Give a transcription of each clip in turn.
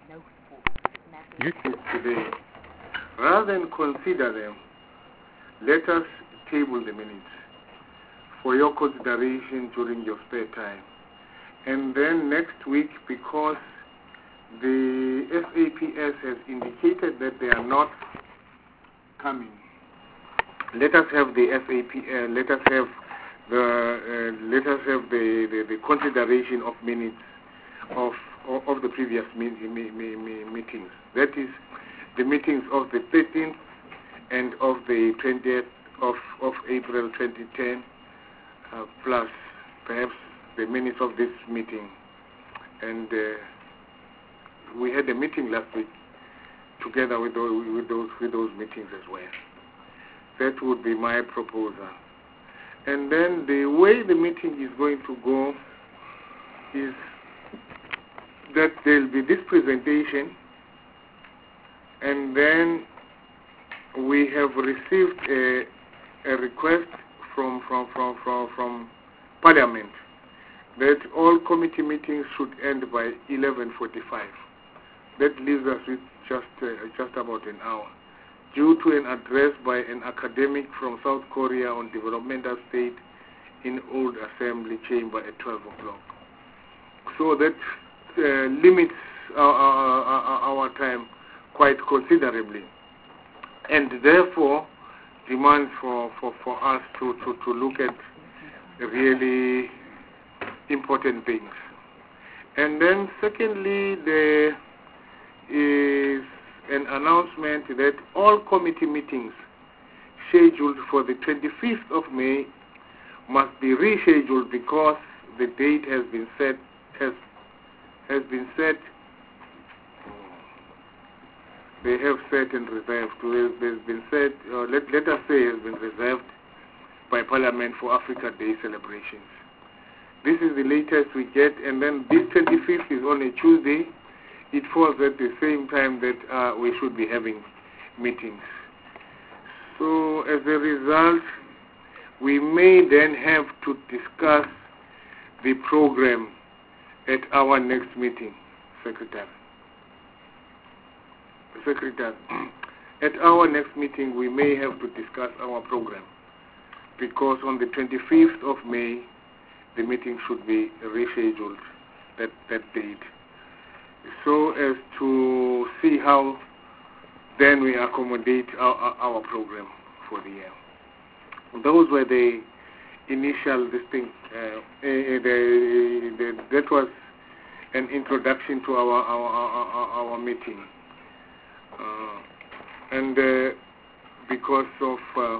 today. Rather than consider them, let us table the minutes for your consideration during your spare time. And then next week, because the SAPS has indicated that they are not coming, let us have the SAPS, let us have the consideration of minutes of the previous meetings. That is the meetings of the 13th and of the 20th of April 2010, plus perhaps the minutes of this meeting. And we had a meeting last week together with those meetings as well. That would be my proposal. And then the way the meeting is going to go is that there will be this presentation, and then we have received a request from Parliament that all committee meetings should end by 11:45. That leaves us with just about an hour, due to an address by an academic from South Korea on developmental state in Old Assembly Chamber at 12 o'clock. So that limits our time quite considerably, and therefore demands for us to look at really important things. And then secondly, there is an announcement that all committee meetings scheduled for the 25th of May must be rescheduled because the date has been set they have set and reserved. There's been set, let us say, has been reserved by Parliament for Africa Day celebrations. This is the latest we get, and then this 25th is on a Tuesday. It falls at the same time that we should be having meetings. So as a result, we may then have to discuss the program at our next meeting, Secretary. At our next meeting, we may have to discuss our program, because on the 25th of May, the meeting should be rescheduled, that date, so as to see how then we accommodate our program for the year. Those were the initial distinct. That was an introduction to our meeting, and because of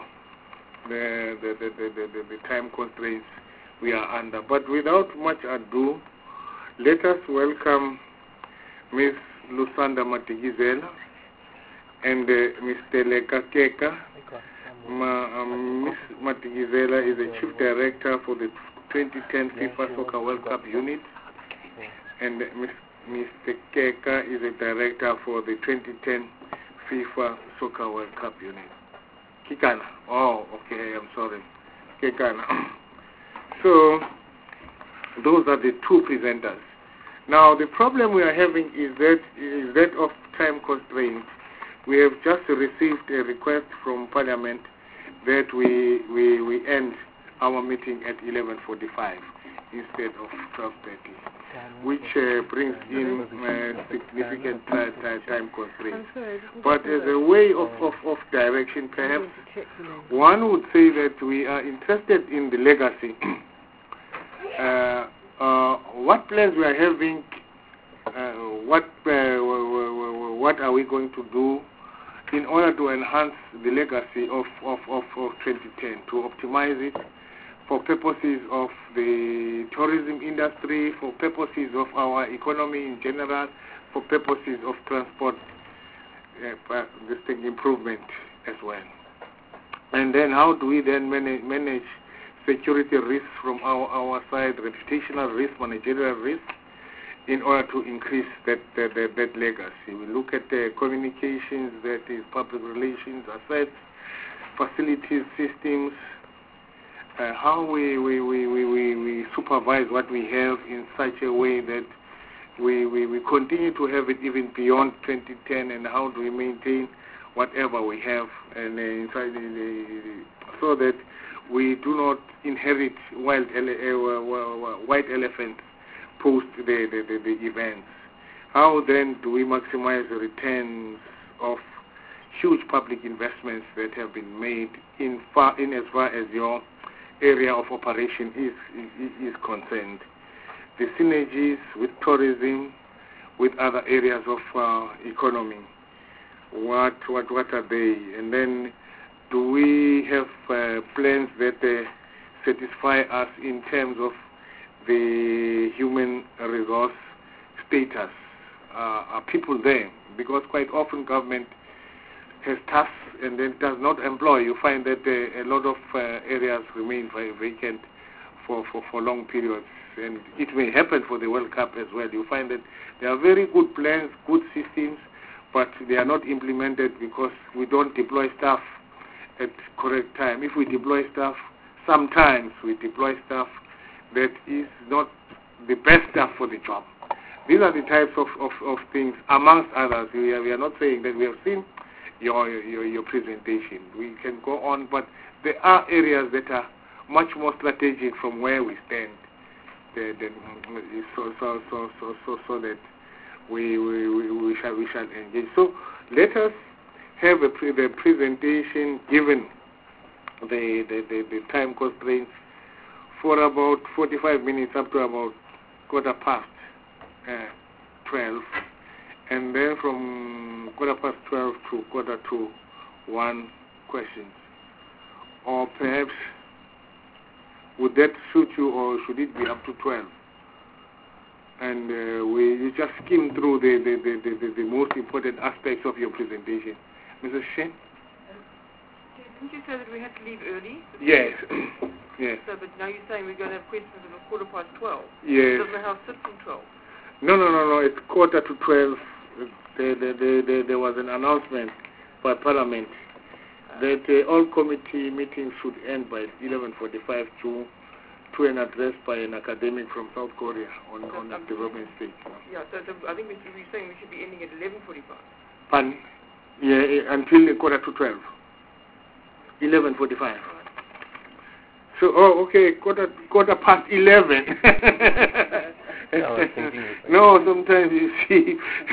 the time constraints we are under. But without much ado, let us welcome Ms. Lusanda Matigizela and Ms. Teleka Keka. Ms. Matigizela is the Chief Director for the 2010 FIFA Soccer World Cup unit, and Ms. Keka is the Director for the 2010 FIFA Soccer World Cup unit. Kikana. Oh, okay, I'm sorry. Kekana. So, those are the two presenters. Now, the problem we are having is that of time constraints. We have just received a request from Parliament that we end our meeting at 11:45 instead of 12:30, which brings in significant time constraints. But as a way of direction, perhaps one would say that we are interested in the legacy. What plans we are having? What are we going to do in order to enhance the legacy of 2010, to optimize it for purposes of the tourism industry, for purposes of our economy in general, for purposes of transport improvement as well. And then how do we then manage security risks from our side, reputational risk, managerial risk, in order to increase that legacy? We look at the communications, that is public relations, assets, facilities, systems, how we supervise what we have in such a way that we continue to have it even beyond 2010, and how do we maintain whatever we have, and so that we do not inherit white elephants post the events. How then do we maximize the returns of huge public investments that have been made in as far as your area of operation is concerned? The synergies with tourism, with other areas of economy, what are they? And then do we have plans that satisfy us in terms of the human resource status? Are people there? Because quite often government has tasks and then does not employ. You find that a lot of areas remain vacant for long periods. And it may happen for the World Cup as well. You find that there are very good plans, good systems, but they are not implemented because we don't deploy staff at correct time. If we deploy staff, sometimes we deploy staff that is not the best staff for the job. These are the types of things, amongst others. We are not saying that we have seen your presentation. We can go on, but there are areas that are much more strategic from where we stand. So that we shall engage. So let us have the presentation, given the time constraints, for about 45 minutes up to about 12:15, and then from 12:15 to 1:45 questions. Or perhaps, would that suit you, or should it be up to 12? And we just skim through the most important aspects of your presentation. Mrs. Shen? Didn't you say that we had to leave early? Yes. Yes. So, but now you're saying we're going to have questions at 12:15. Yes. Doesn't the House sit from 12? No. It's 11:45. There was an announcement by Parliament that all committee meetings should end by 11:45 to an address by an academic from South Korea on the development stage. Yeah, so I think we're saying we should be ending at 11:45. Pardon? Yeah, until 11:45. 11:45. So, okay, quarter past 11. No, sometimes you see,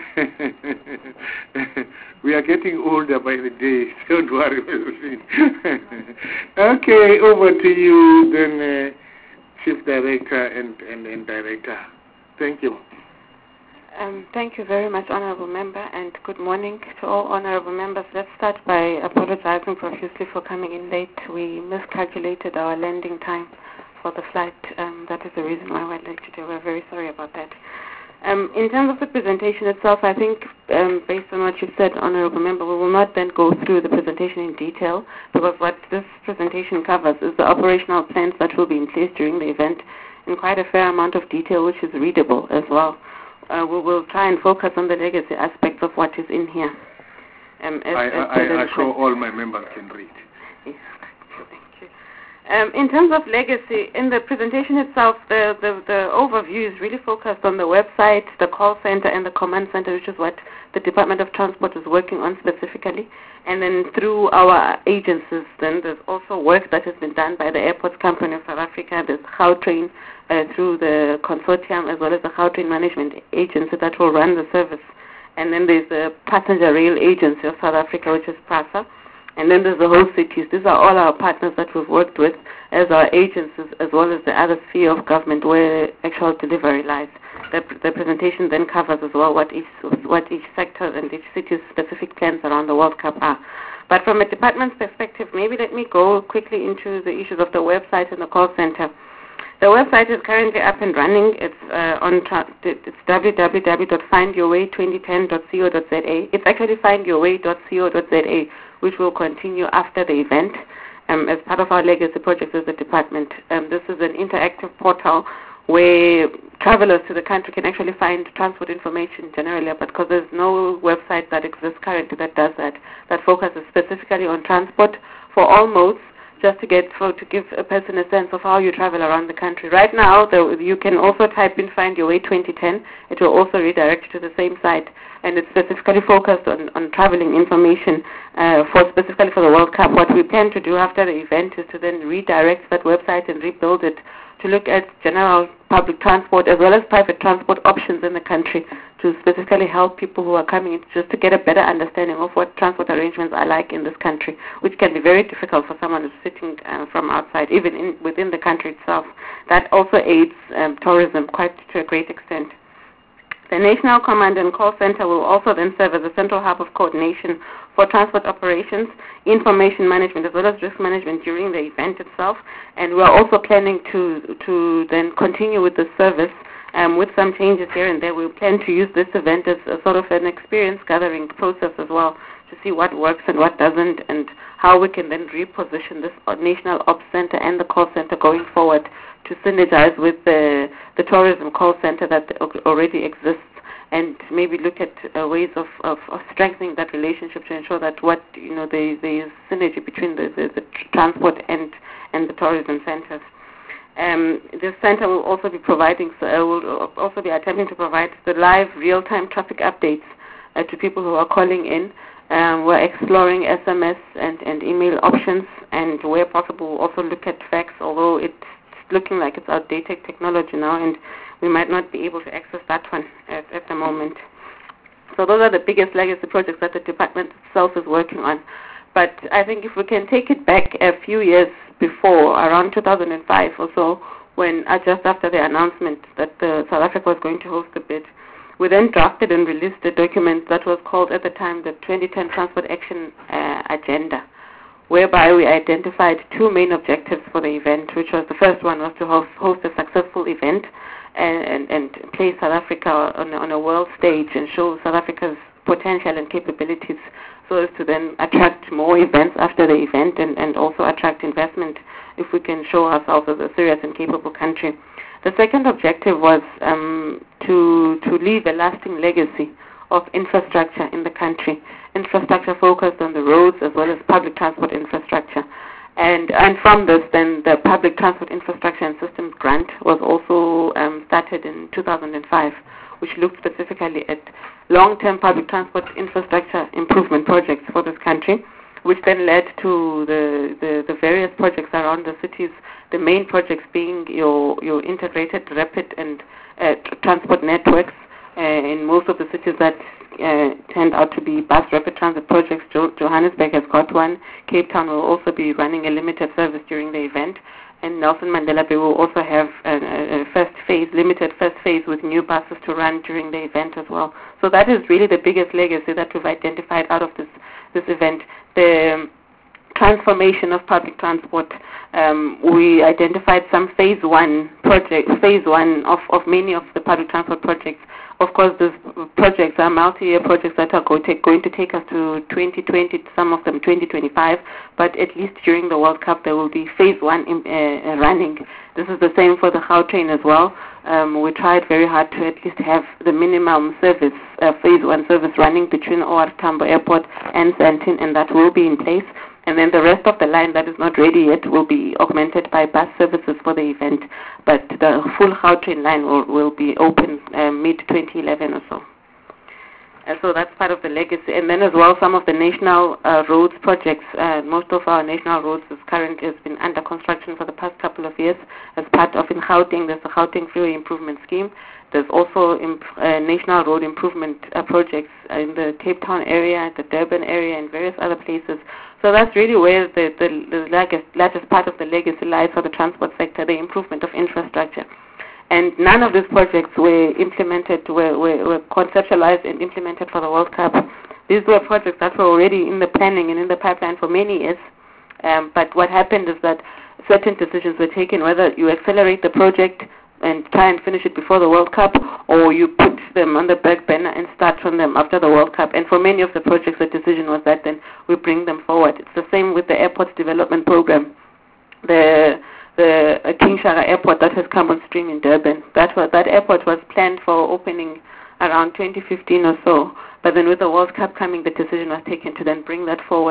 we are getting older by the day. Don't worry. Okay, over to you, then, Chief Director and Director. Thank you. Thank you very much, Honourable Member, and good morning to all Honourable Members. Let's start by apologizing profusely for coming in late. We miscalculated our landing time for the flight. That is the reason why we're late today. We're very sorry about that. In terms of the presentation itself, I think based on what you said, Honourable Member, we will not then go through the presentation in detail, because what this presentation covers is the operational plans that will be in place during the event in quite a fair amount of detail, which is readable as well. We will try and focus on the legacy aspects of what is in here. I'm sure all my members can read. Yes, thank you. In terms of legacy, in the presentation itself, the overview is really focused on the website, the call center, and the command center, which is what the Department of Transport is working on specifically. And then through our agencies, then there's also work that has been done by the Airports Company of South Africa, there's Gautrain, through the consortium, as well as the Gautrain Management Agency that will run the service. And then there's the Passenger Rail Agency of South Africa, which is PRASA. And then there's the whole cities. These are all our partners that we've worked with as our agencies, as well as the other sphere of government where actual delivery lies. The presentation then covers as well what each sector and each city's specific plans around the World Cup are. But from a department's perspective, maybe let me go quickly into the issues of the website and the call center. The website is currently up and running. It's it's www.findyourway2010.co.za. It's actually findyourway.co.za, which will continue after the event as part of our legacy project as the department. This is an interactive portal where travelers to the country can actually find transport information generally, but because there's no website that exists currently that does that focuses specifically on transport for all modes, just to give a person a sense of how you travel around the country. Right now, you can also type in Find Your Way 2010. It will also redirect you to the same site, and it's specifically focused on traveling information specifically for the World Cup. What we plan to do after the event is to then redirect that website and rebuild it to look at general public transport as well as private transport options in the country, to specifically help people who are coming in just to get a better understanding of what transport arrangements are like in this country, which can be very difficult for someone who's sitting from outside, even within the country itself. That also aids tourism quite to a great extent. The National Command and Call Center will also then serve as a central hub of coordination for transport operations, information management, as well as risk management during the event itself. And we're also planning to then continue with the service with some changes here and there. We plan to use this event as a sort of an experience gathering process as well, to see what works and what doesn't, and how we can then reposition this National Ops Center and the call center going forward to synergize with the tourism call center that already exists, and maybe look at ways of strengthening that relationship to ensure that there is synergy between the transport and the tourism centers. This center will also be attempting to provide the live real-time traffic updates to people who are calling in. We're exploring SMS and email options, and where possible we'll also look at fax, although it's looking like it's outdated technology now, and we might not be able to access that one at the moment. So those are the biggest legacy projects that the department itself is working on. But I think if we can take it back a few years before, around 2005 or so, when just after the announcement that South Africa was going to host the bid, we then drafted and released a document that was called at the time the 2010 Transport Action Agenda, whereby we identified two main objectives for the event, which was the first one was to host a successful event and place South Africa on a world stage and show South Africa's potential and capabilities, so as to then attract more events after the event and also attract investment if we can show ourselves as a serious and capable country. The second objective was to leave a lasting legacy of infrastructure in the country, infrastructure focused on the roads as well as public transport infrastructure. And from this, then the Public Transport Infrastructure and Systems Grant was also started in 2005, which looked specifically at long-term public transport infrastructure improvement projects for this country, which then led to the various projects around the cities, the main projects being your integrated rapid and transport networks in most of the cities that turned out to be bus rapid transit projects. Johannesburg has got one. Cape Town will also be running a limited service during the event. And Nelson Mandela Bay will also have a limited first phase with new buses to run during the event as well. So that is really the biggest legacy that we've identified out of this event. The transformation of public transport. We identified some phase one of many of the public transport projects. Of course, these projects are multi-year projects that are going to take us to 2020, some of them 2025, but at least during the World Cup there will be phase one running. This is the same for the Gautrain as well. We tried very hard to at least have the minimum service, phase one service running between OR Tambo Airport and Sandton, and that will be in place. And then the rest of the line that is not ready yet will be augmented by bus services for the event. But the full Gautrain line will be open mid-2011 or so. So that's part of the legacy. And then as well, some of the national roads projects. Most of our national roads has been under construction for the past couple of years. As part of in Gauteng, there's the Gauteng Freeway Improvement Scheme. There's also national road improvement projects in the Cape Town area, the Durban area, and various other places. So that's really where the largest part of the legacy lies for the transport sector, the improvement of infrastructure. And none of these projects were implemented, were conceptualized and implemented for the World Cup. These were projects that were already in the planning and in the pipeline for many years. But what happened is that certain decisions were taken, whether you accelerate the project and try and finish it before the World Cup, or you put them on the back burner and start from them after the World Cup. And for many of the projects, the decision was that then we bring them forward. It's the same with the Airports Development Program. The King Shaka Airport that has come on stream in Durban, that airport was planned for opening around 2015 or so. But then with the World Cup coming, the decision was taken to then bring that forward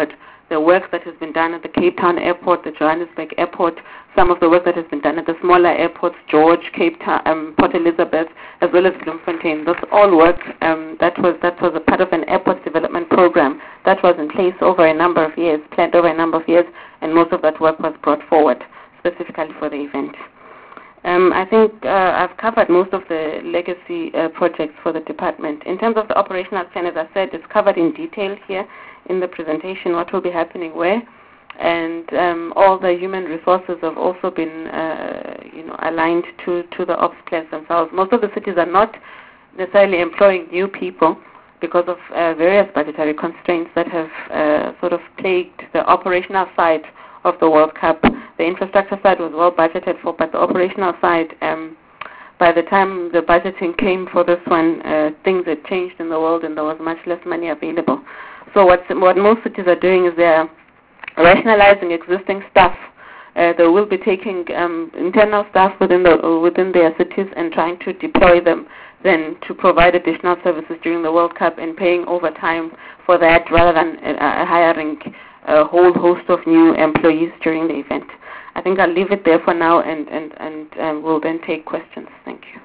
the work that has been done at the Cape Town Airport, the Johannesburg Airport, some of the work that has been done at the smaller airports, George, Cape Town, Port Elizabeth, as well as Bloemfontein. That's all work that was a part of an airport development program that was in place over a number of years, planned over a number of years, and most of that work was brought forward specifically for the event. I think I've covered most of the legacy projects for the department. In terms of the operational plan, as I said, it's covered in detail here in the presentation, what will be happening where, and all the human resources have also been aligned to the ops plans themselves. Most of the cities are not necessarily employing new people because of various budgetary constraints that have sort of plagued the operational side of the World Cup. The infrastructure side was well budgeted for, but the operational side, by the time the budgeting came for this one, things had changed in the world and there was much less money available. So what most cities are doing is they're rationalizing existing staff. They will be taking internal staff within their cities and trying to deploy them then to provide additional services during the World Cup and paying overtime for that rather than hiring a whole host of new employees during the event. I think I'll leave it there for now and we'll then take questions. Thank you.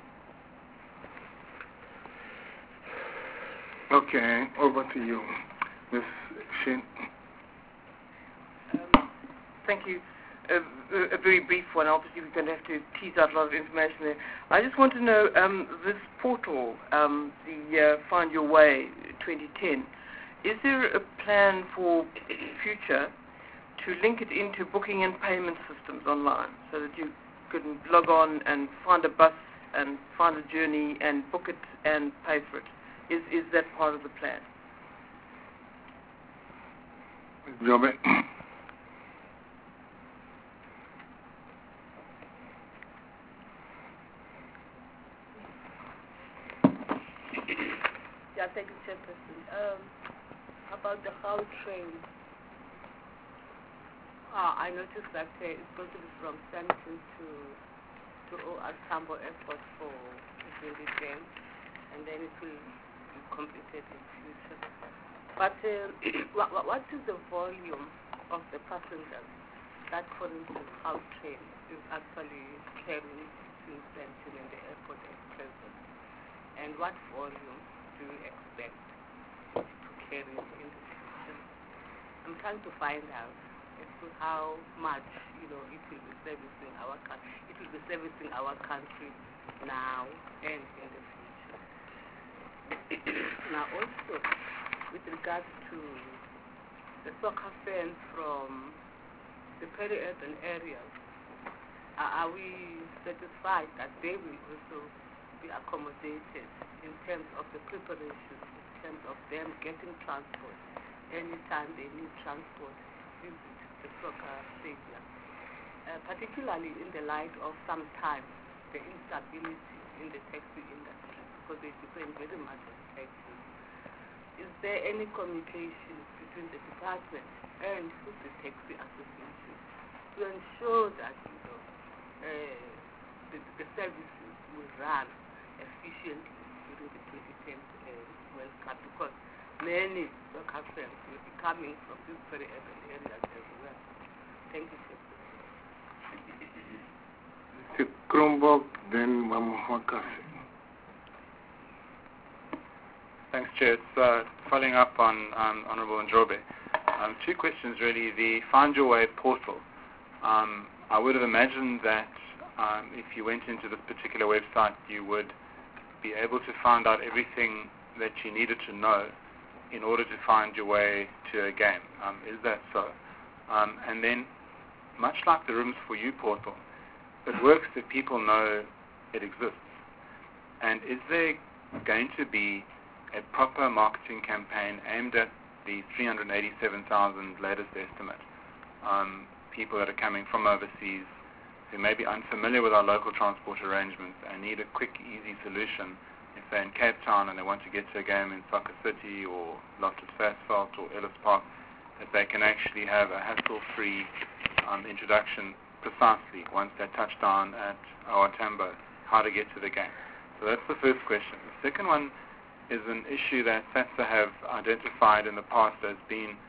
Okay, over to you, Ms. Shin. Thank you. A very brief one. Obviously, we're going to have to tease out a lot of information there. I just want to know this portal, the Find Your Way 2010. Is there a plan for future to link it into booking and payment systems online so that you can log on and find a bus and find a journey and book it and pay for it? Is that part of the plan? Jobe. Yeah, thank you, Chairperson. About the Gau train, I noticed that it's going to be from Sandton to OR Tambo Airport for the day, and then it will be completed in future. But what is the volume of the passengers that, for instance, Gau train is actually carrying between Sandton and the airport at present? And what volume do you expect to carry in the future? I'm trying to find out as to how much, it will be servicing our country. It will be servicing our country now and in the future. Now, also, with regards to the soccer fans from the peri-urban areas, are we satisfied that they will also be accommodated in terms of the preparation, in terms of them getting transport anytime they need transport, visit the soccer stadium, particularly in the light of sometimes the instability in the taxi industry, because they depend very much on taxis. Is there any communication between the department and the taxi association to ensure that the services will run efficiently during the 2010 World Cup, because many soccer fans will be coming from these very urban areas as well? Thank you, sir. Mr. Kronborg, then Mama Wakasi. Thanks, Chair. It's following up on Honourable Ndrobe. Two questions, really. The Find Your Way portal. I would have imagined that if you went into this particular website, you would be able to find out everything that you needed to know in order to find your way to a game. Is that so? And then, much like the Rooms for You portal, it works if people know it exists. And is there going to be a proper marketing campaign aimed at the 387,000 latest estimate? People that are coming from overseas who may be unfamiliar with our local transport arrangements and need a quick, easy solution. If they're in Cape Town and they want to get to a game in Soccer City or Loftus Versfeld or Ellis Park, that they can actually have a hassle-free introduction precisely once they touch down at OR Tambo, how to get to the game. So that's the first question. The second one is an issue that SATSA have identified in the past as being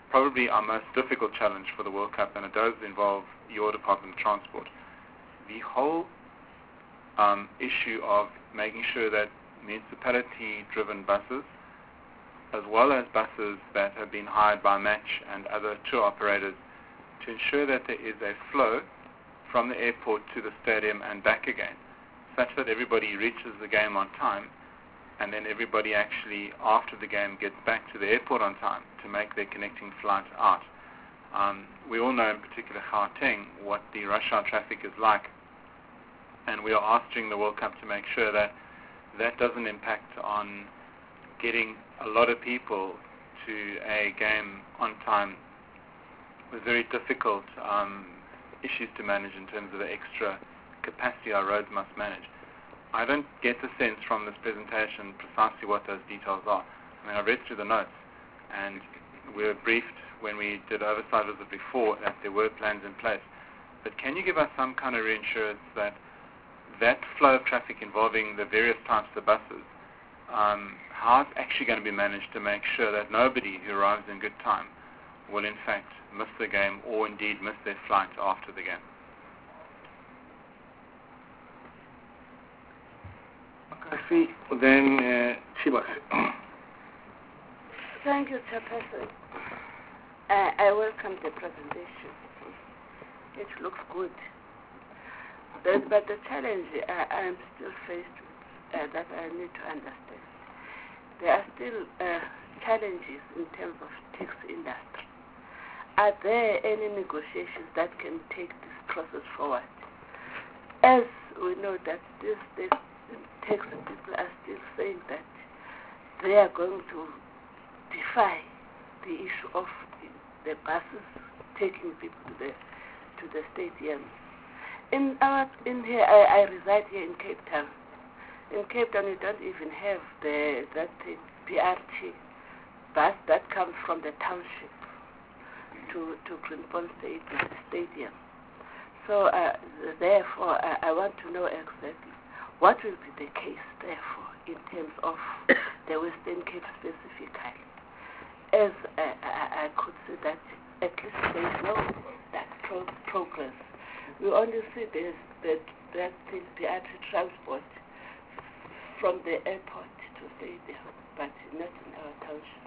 probably our most difficult challenge for the World Cup, and it does involve your Department of Transport. The whole issue of making sure that municipality-driven buses, as well as buses that have been hired by Match and other tour operators, to ensure that there is a flow from the airport to the stadium and back again, such that everybody reaches the game on time, and then everybody actually, after the game, gets back to the airport on time to make their connecting flight out. We all know, in particular Gauteng, what the rush hour traffic is like, and we are asked during the World Cup to make sure that that doesn't impact on getting a lot of people to a game on time with very difficult issues to manage in terms of the extra capacity our roads must manage. I don't get the sense from this presentation precisely what those details are. I mean, I read through the notes, and we were briefed when we did oversight visit before that there were plans in place. But can you give us some kind of reassurance that that flow of traffic involving the various types of buses, how it's actually going to be managed to make sure that nobody who arrives in good time will in fact miss the game or indeed miss their flight after the game? I see. Then Chibas. Thank you, Chairperson. I welcome the presentation. It looks good. But the challenge I am still faced with that I need to understand. There are still challenges in terms of taxi industry. Are there any negotiations that can take this process forward? As we know that the taxi people are still saying that they are going to defy the issue of the buses taking people to the stadium. I reside here in Cape Town. In Cape Town, you don't even have that BRT bus that comes from the township to Greenpoint Stadium. So therefore, I want to know exactly what will be the case, therefore, in terms of the Western Cape specifically. As I could see that at least there is no that progress. We only see that BRT transport from the airport to stadium, but not in our township.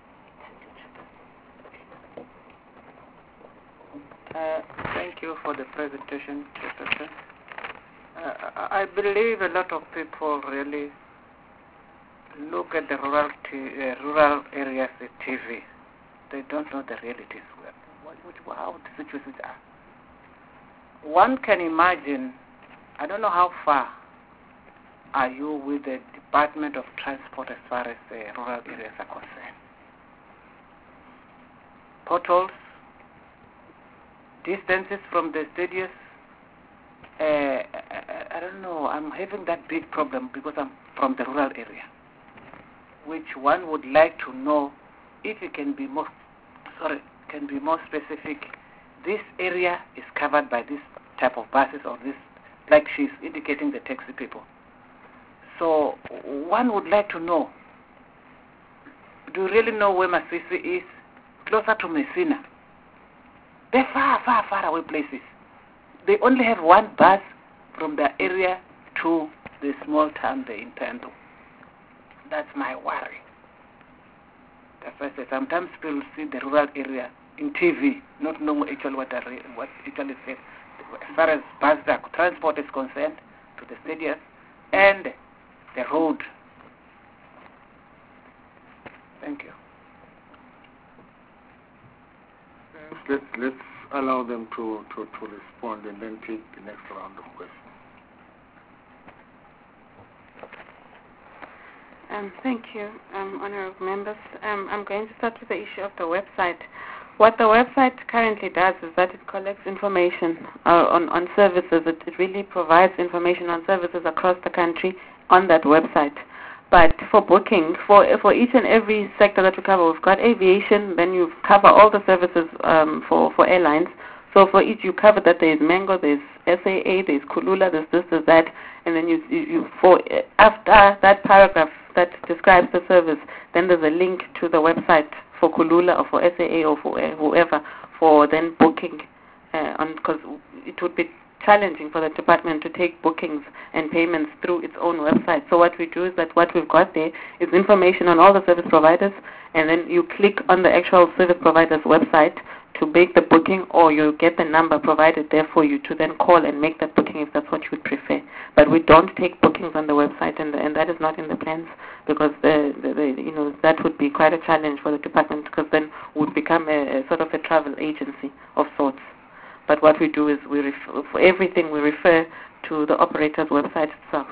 Thank you for the presentation, Chairperson. I believe a lot of people really look at the rural areas at TV. They don't know the realities, how the situations are. One can imagine, I don't know how far are you with the Department of Transport as far as the rural areas are concerned. Potholes, distances from the stadiums, I don't know, I'm having that big problem because I'm from the rural area, which one would like to know if it can be more specific. This area is covered by this type of buses or this, like she's indicating the taxi people. So one would like to know, do you really know where Masisi is? Closer to Messina. They're far, far, far away places. They only have one bus from the area to the small town there in Pendo. That's my worry. That's why I say sometimes people see the rural area in TV, not knowing actually what actually says. As far as bus transport is concerned, to the stadium and the road. Thank you. Let's allow them to respond and then take the next round of questions. Thank you, honorable members. I'm going to start with the issue of the website. What the website currently does is that it collects information on services. It really provides information on services across the country on that website. But for booking, for each and every sector that we cover, we've got aviation, then you cover all the services for airlines. So for each, you cover that there's Mango, there's SAA, there's Kulula, there's this, there's that, and then after that paragraph that describes the service, then there's a link to the website for Kulula or for SAA or for whoever for then booking because it would be challenging for the department to take bookings and payments through its own website. So what we do is that what we've got there is information on all the service providers, and then you click on the actual service provider's website to make the booking, or you get the number provided there for you to then call and make that booking if that's what you would prefer. But we don't take bookings on the website, and that is not in the plans, because that would be quite a challenge for the department, because then we would become a sort of a travel agency of sorts. But what we do is for everything we refer to the operator's website itself.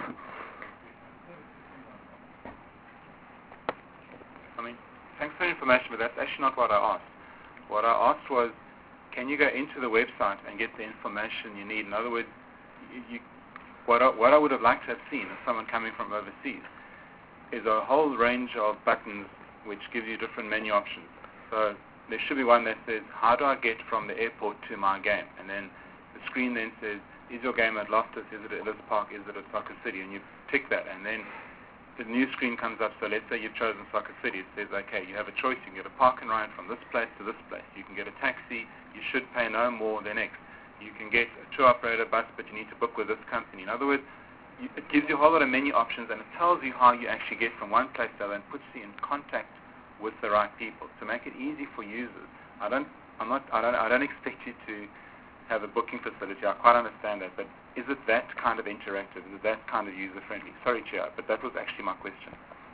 Thanks for the information, but that's actually not what I asked. What I asked was, can you go into the website and get the information you need? In other words, what I would have liked to have seen as someone coming from overseas is a whole range of buttons which give you different menu options. So there should be one that says, how do I get from the airport to my game? And then the screen then says, is your game at Loftus, is it at Ellis Park, is it at Soccer City? And you tick that, and then the new screen comes up. So let's say you've chosen Soccer City. It says, okay, you have a choice. You can get a park and ride from this place to this place. You can get a taxi. You should pay no more than X. You can get a tour operator bus, but you need to book with this company. In other words, it gives you a whole lot of menu options, and it tells you how you actually get from one place to the other and puts you in contact with the right people to make it easy for users. I don't expect you to have a booking facility. I quite understand that, but is it that kind of interactive? Is it that kind of user-friendly? Sorry, Chair, but that was actually my question.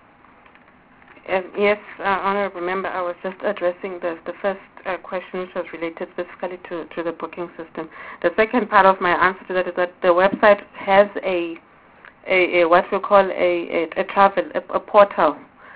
Yes, Honourable Member, I was just addressing the first question, which was related specifically to the booking system. The second part of my answer to that is that the website has a what we call a portal,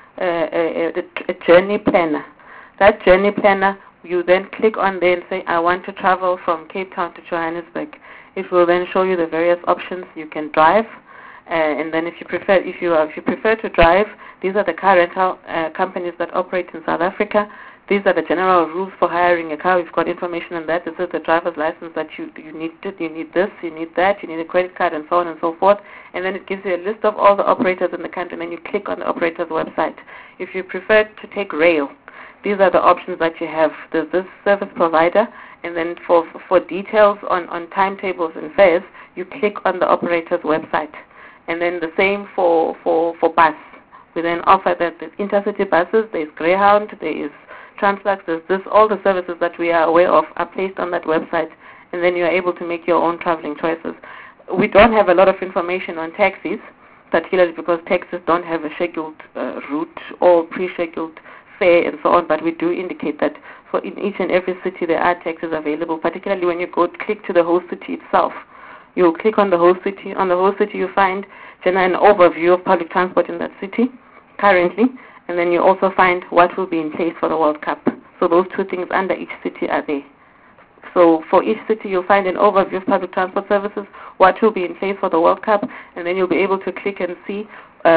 a journey planner. That journey planner, you then click on there and say, I want to travel from Cape Town to Johannesburg. It will then show you the various options. You can drive, and then if you prefer to drive, these are the car rental companies that operate in South Africa. These are the general rules for hiring a car. We've got information on that. This is the driver's license that you need this, you need that, you need a credit card, and so on and so forth. And then it gives you a list of all the operators in the country, and then you click on the operator's website. If you prefer to take rail, these are the options that you have. There's this service provider, and then for details on timetables and fares, you click on the operator's website. And then the same for bus. We then offer that there's intercity buses, there's Greyhound, there is Translux, there's this, all the services that we are aware of are placed on that website, and then you're able to make your own traveling choices. We don't have a lot of information on taxis, particularly because taxis don't have a scheduled route or pre-scheduled fare and so on, but we do indicate that for in each and every city there are taxis available, particularly when you click to the host city itself. You click on the host city. On the host city you find an overview of public transport in that city currently, and then you also find what will be in place for the World Cup. So those two things under each city are there. So for each city you'll find an overview of public transport services, what will be in place for the World Cup, and then you'll be able to click and see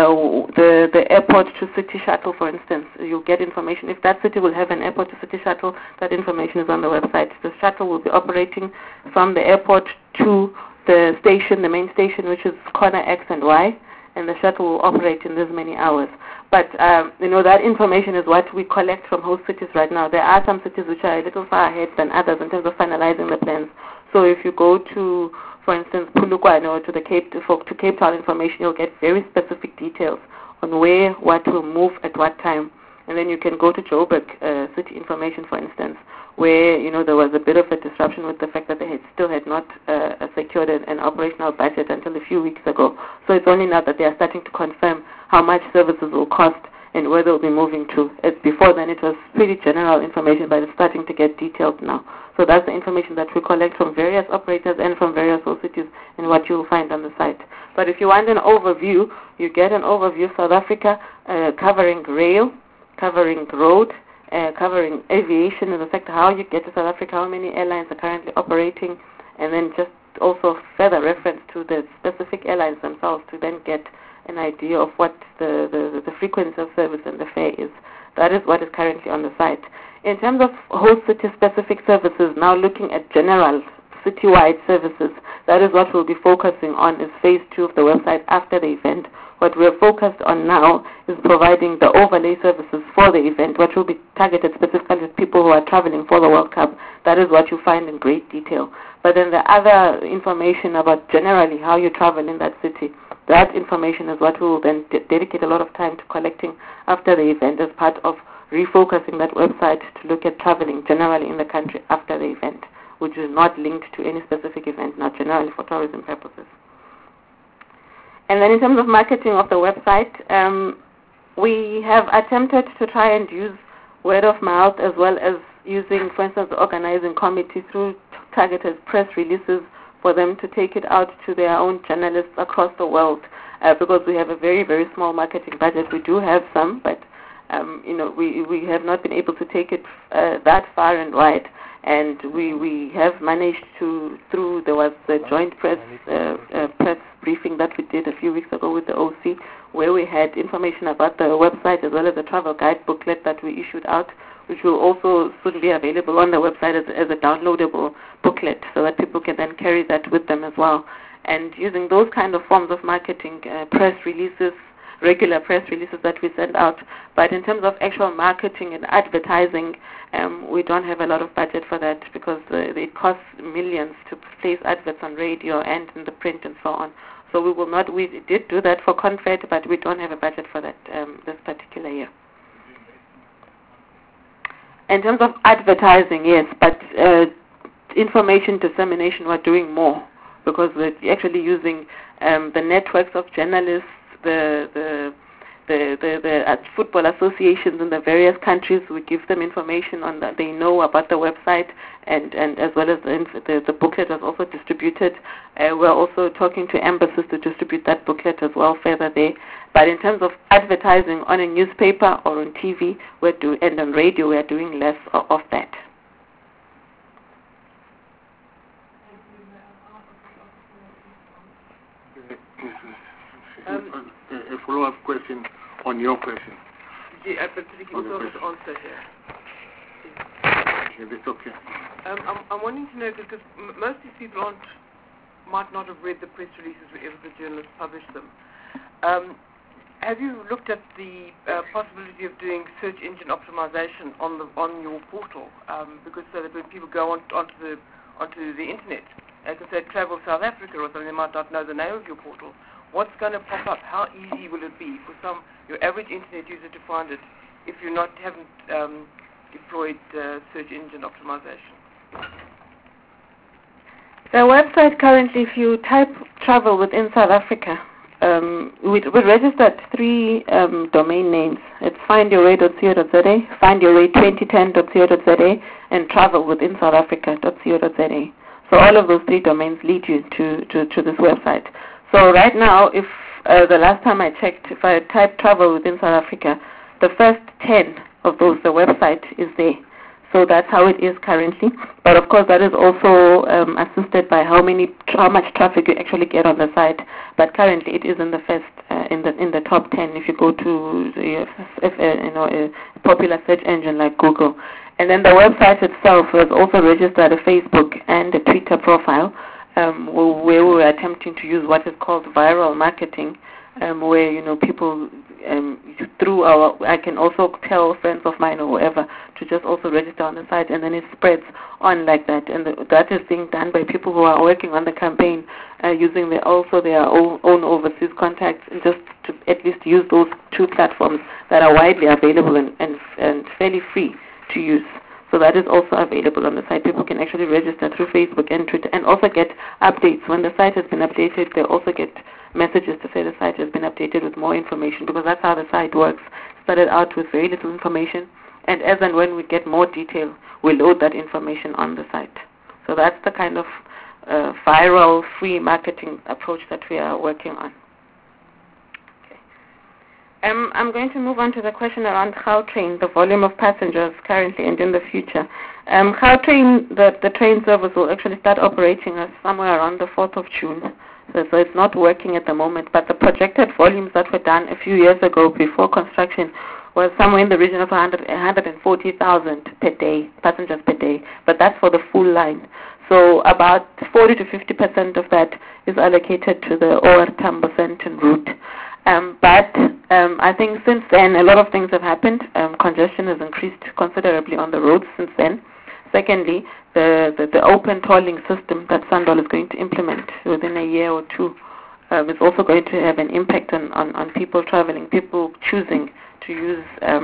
the airport to city shuttle, for instance. You'll get information. If that city will have an airport to city shuttle, that information is on the website. The shuttle will be operating from the airport to the station, the main station, which is corner X and Y, and the shuttle will operate in this many hours. But, that information is what we collect from host cities right now. There are some cities which are a little far ahead than others in terms of finalizing the plans. So if you go to, for instance, Polokwane or to Cape Town information, you'll get very specific details on where, what will move at what time. And then you can go to Joburg city information, for instance, where, there was a bit of a disruption with the fact that they still had not secured an operational budget until a few weeks ago. So it's only now that they are starting to confirm how much services will cost and where they'll be moving to. Before then it was pretty general information, but it's starting to get detailed now. So that's the information that we collect from various operators and from various host cities and what you'll find on the site. But if you want an overview, you get an overview of South Africa covering rail, covering road, covering aviation in the sector, how you get to South Africa, how many airlines are currently operating, and then just also further reference to the specific airlines themselves to then get an idea of what the frequency of service and the fare is. That is what is currently on the site. In terms of host city specific services, now looking at general city-wide services. That is what we'll be focusing on, is phase 2 of the website after the event. What we're focused on now is providing the overlay services for the event, which will be targeted specifically at people who are traveling for the World Cup. That is what you find in great detail. But then the other information about generally how you travel in that city, that information is what we will then dedicate a lot of time to collecting after the event as part of refocusing that website to look at traveling generally in the country after the event, which is not linked to any specific event, not generally for tourism purposes. And then in terms of marketing of the website, we have attempted to try and use word of mouth as well as using, for instance, the organizing committee through targeted press releases for them to take it out to their own journalists across the world, because we have a very, very small marketing budget. We do have some, but we have not been able to take it that far and wide. And we have managed to, there was a joint press briefing that we did a few weeks ago with the OC, where we had information about the website as well as the travel guide booklet that we issued out, which will also soon be available on the website as a downloadable booklet, so that people can then carry that with them as well. And using those kind of forms of marketing, press releases, regular press releases that we send out. But in terms of actual marketing and advertising, we don't have a lot of budget for that, because it costs millions to place adverts on radio and in the print and so on. So we will not. We did do that for Confed, but we don't have a budget for that this particular year. In terms of advertising, yes, but information dissemination, we're doing more, because we're actually using the networks of journalists, the football associations in the various countries. We give them information on that they know about the website, and as well as the booklet was also distributed. We're also talking to embassies to distribute that booklet as well further there. But in terms of advertising on a newspaper or on TV, and on radio, we're doing less of that. A follow-up question on your question. Yeah, but you can also answer here. Okay, that's okay. I'm wanting to know, because most of these people might not have read the press releases wherever the journalists publish them. Have you looked at the possibility of doing search engine optimization on your portal? Because so that when people go onto the internet, they can say Travel South Africa or something, they might not know the name of your portal. What's going to pop up? How easy will it be for your average internet user to find it if you haven't deployed search engine optimization? The website currently, if you type travel within South Africa, we registered 3 domain names. It's findyourway.co.za, findyourway2010.co.za, and travelwithinsouthafrica.co.za. So all of those 3 domains lead you to this website. So right now, if the last time I checked, if I type travel within South Africa, the first 10 of those, the website is there. So that's how it is currently. But of course, that is also assisted by how much traffic you actually get on the site. But currently, it is in the first, in the top 10. If you go to a popular search engine like Google, and then the website itself has also registered a Facebook and a Twitter profile, where we were attempting to use what is called viral marketing, where people I can also tell friends of mine or whoever to just also register on the site, and then it spreads on like that. And that is being done by people who are working on the campaign, using their own overseas contacts, and just to at least use those 2 platforms that are widely available and fairly free to use. So that is also available on the site. People can actually register through Facebook and Twitter, and also get updates. When the site has been updated, they also get messages to say the site has been updated with more information, because that's how the site works. Started out with very little information, and as and when we get more detail, we load that information on the site. So that's the kind of viral, free marketing approach that we are working on. I'm going to move on to the question around Gautrain, the volume of passengers currently and in the future. Gautrain, the train service will actually start operating somewhere around the 4th of June. So it's not working at the moment, but the projected volumes that were done a few years ago before construction was somewhere in the region of 140,000 per day, passengers per day, but that's for the full line. So about 40 to 50% of that is allocated to the OR Tambo Sandton route. But I think since then a lot of things have happened. Congestion has increased considerably on the roads since then. Secondly, the open tolling system that SANRAL is going to implement within a year or two is also going to have an impact on people traveling, people choosing to use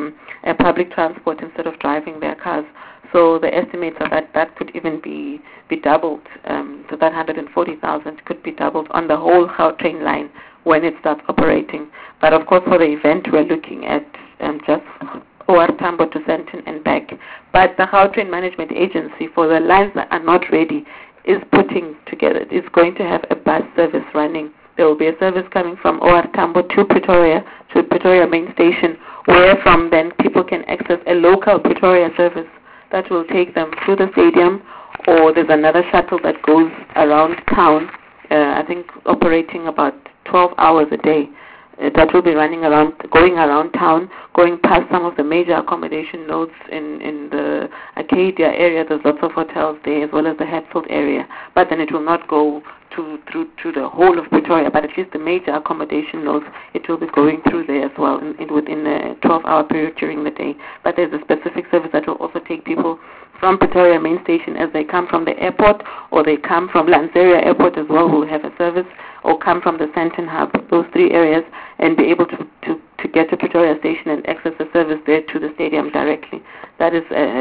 public transport instead of driving their cars. So the estimates are that could even be doubled. So that 140,000 could be doubled on the whole Gautrain line when it starts operating. But of course for the event we're looking at just OR Tambo to Sandton and back. But the Gautrain Management Agency, for the lines that are not ready, is putting together, is going to have a bus service running. There will be a service coming from OR Tambo to Pretoria main station, where from then people can access a local Pretoria service that will take them to the stadium, or there's another shuttle that goes around town, I think operating about 12 hours a day. That will be going around town, going past some of the major accommodation nodes in the Arcadia area. There's lots of hotels there, as well as the Hatfield area. But then it will not go through the whole of Pretoria, but at least the major accommodation nodes, it will be going through there as well within a 12-hour period during the day. But there's a specific service that will also take people from Pretoria main station as they come from the airport, or they come from Lanseria Airport as well, will have a service, or come from the Sandton hub, those three areas, and be able to get to Pretoria station and access the service there to the stadium directly. That is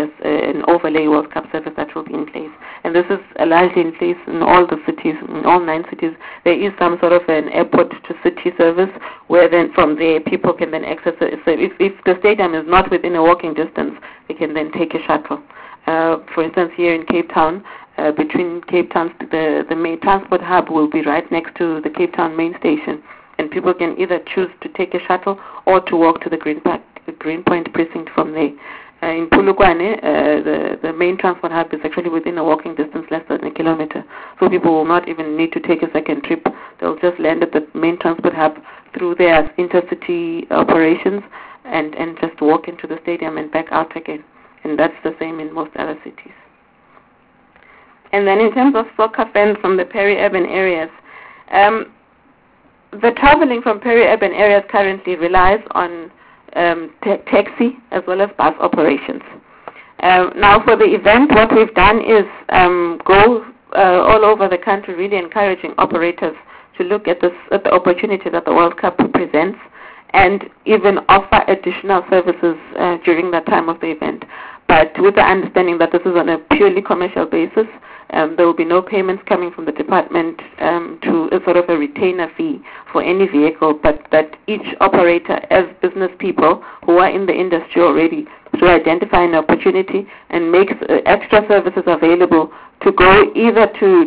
an overlay World Cup service that will be in place. And this is largely in place in all the cities, in all 9 cities. There is some sort of an airport to city service where then from there people can then access it. So if the stadium is not within a walking distance, they can then take a shuttle. For instance, here in Cape Town, between Cape Town, the main transport hub will be right next to the Cape Town main station, and people can either choose to take a shuttle or to walk to the Greenpoint precinct from there. In Polokwane, the main transport hub is actually within a walking distance, less than a kilometer. So people will not even need to take a second trip. They'll just land at the main transport hub through their intercity operations and just walk into the stadium and back out again. And that's the same in most other cities. And then in terms of soccer fans from the peri-urban areas, the traveling from peri-urban areas currently relies on taxi as well as bus operations. Now for the event, what we've done is go all over the country, really encouraging operators to look at the opportunity that the World Cup presents, and even offer additional services during that time of the event. But with the understanding that this is on a purely commercial basis, there will be no payments coming from the department to a sort of a retainer fee for any vehicle, but that each operator, as business people who are in the industry already, should identify an opportunity and make extra services available to go either to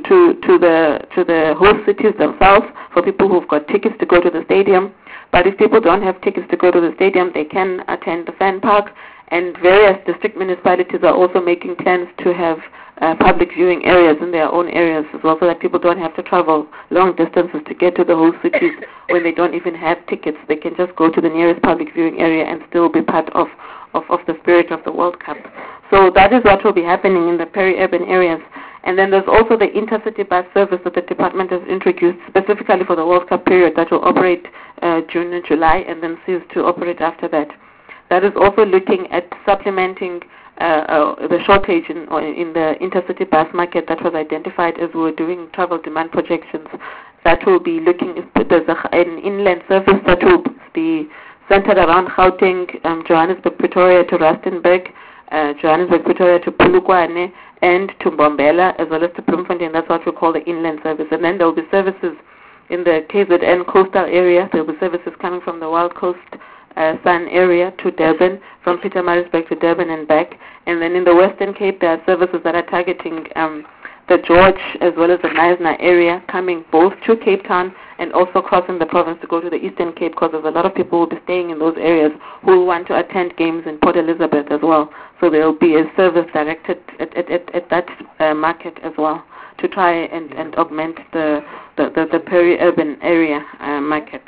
the host cities themselves for people who've got tickets to go to the stadium. But if people don't have tickets to go to the stadium, they can attend the fan park, and various district municipalities are also making plans to have public viewing areas in their own areas as well, so that people don't have to travel long distances to get to the host cities when they don't even have tickets. They can just go to the nearest public viewing area and still be part of the spirit of the World Cup. So that is what will be happening in the peri-urban areas. And then there's also the intercity bus service that the department has introduced specifically for the World Cup period that will operate June and July and then cease to operate after that. That is also looking at supplementing the shortage in the intercity bus market that was identified as we were doing travel demand projections. That will be looking, there's an inland service that will be centered around Gauteng, Johannesburg, Pretoria to Rustenburg, Johannesburg, Pretoria to Polokwane, and to Mbombela, as well as to Bloemfontein. That's what we call the inland service. And then there will be services in the KZN coastal area. There will be services coming from the Wild Coast Sun area to Durban, from Pietermaritzburg to Durban and back. And then in the Western Cape, there are services that are targeting the George as well as the Knysna area, coming both to Cape Town and also crossing the province to go to the Eastern Cape, because there's a lot of people who will be staying in those areas who want to attend games in Port Elizabeth as well. So there will be a service directed at that market as well, to try and augment the peri-urban area market.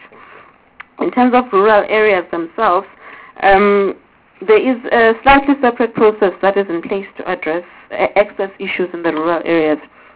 In terms of rural areas themselves, there is a slightly separate process that is in place to address access issues in the rural areas.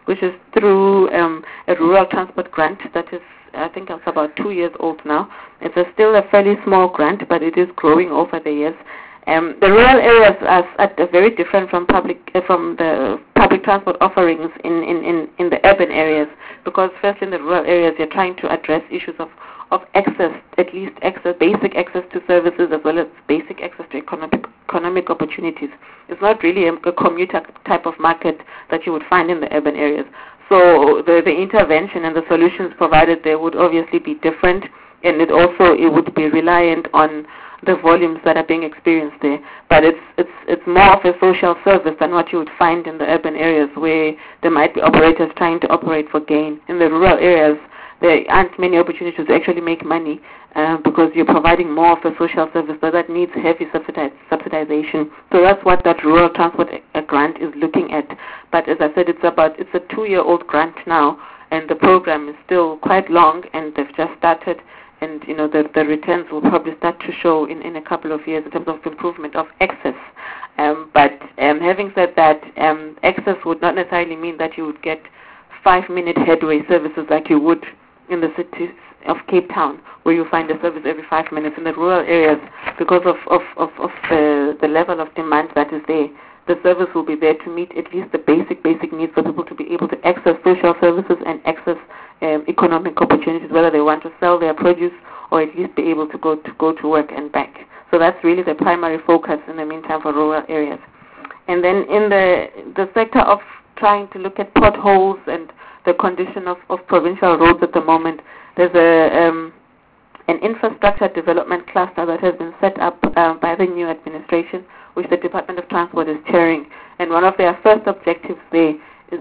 which is through a rural transport grant that is, I think it's about 2 years old now. It's still a fairly small grant, but it is growing over the years. The rural areas are very different from the public transport offerings in the urban areas, because first in the rural areas you're trying to address issues of access, at least basic access to services, as well as basic access to economic opportunities. It's not really a commuter type of market that you would find in the urban areas. So the intervention and the solutions provided there would obviously be different, and it would be reliant on the volumes that are being experienced there. But it's more of a social service than what you would find in the urban areas, where there might be operators trying to operate for gain. In the rural areas, there aren't many opportunities to actually make money because you're providing more of a social service, so that needs heavy subsidization. So that's what that rural transport grant is looking at. But as I said, it's a 2-year-old grant now, and the program is still quite long, and they've just started. And the returns will probably start to show in a couple of years in terms of improvement of access. But having said that, access would not necessarily mean that you would get 5-minute headway services like you would in the city of Cape Town, where you find a service every 5 minutes. In the rural areas, because of the level of demand that is there, the service will be there to meet at least the basic needs for people to be able to access social services and access economic opportunities, whether they want to sell their produce or at least be able to go to work and back. So that's really the primary focus in the meantime for rural areas. And then in the sector of trying to look at potholes and the condition of provincial roads at the moment, there's an infrastructure development cluster that has been set up by the new administration, which the Department of Transport is chairing. And one of their first objectives there is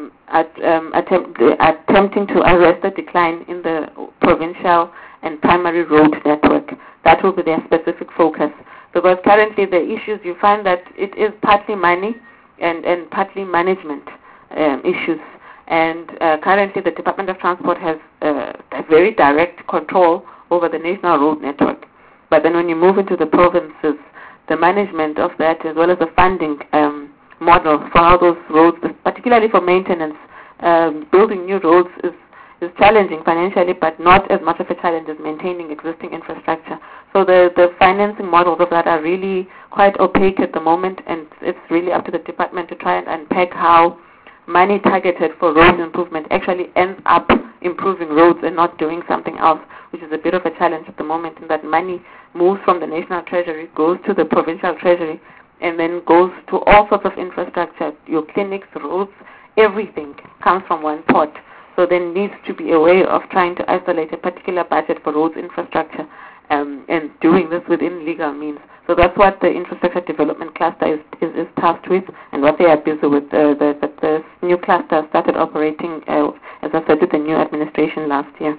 attempting to arrest the decline in the provincial and primary road network. That will be their specific focus, because currently the issues, you find that it is partly money and partly management issues. And currently the Department of Transport has a very direct control over the national road network. But then when you move into the provinces, the management of that, as well as the funding model for how those roads, particularly for maintenance, building new roads is challenging financially, but not as much of a challenge as maintaining existing infrastructure. So the financing models of that are really quite opaque at the moment, and it's really up to the department to try and unpack how money targeted for road improvement actually ends up improving roads and not doing something else, which is a bit of a challenge at the moment, in that money moves from the national treasury, goes to the provincial treasury, and then goes to all sorts of infrastructure, your clinics, roads, everything comes from one pot. So there needs to be a way of trying to isolate a particular budget for roads infrastructure and doing this within legal means. So that's what the infrastructure development cluster is tasked with, and what they are busy with. The new cluster started operating, as I said, with the new administration last year.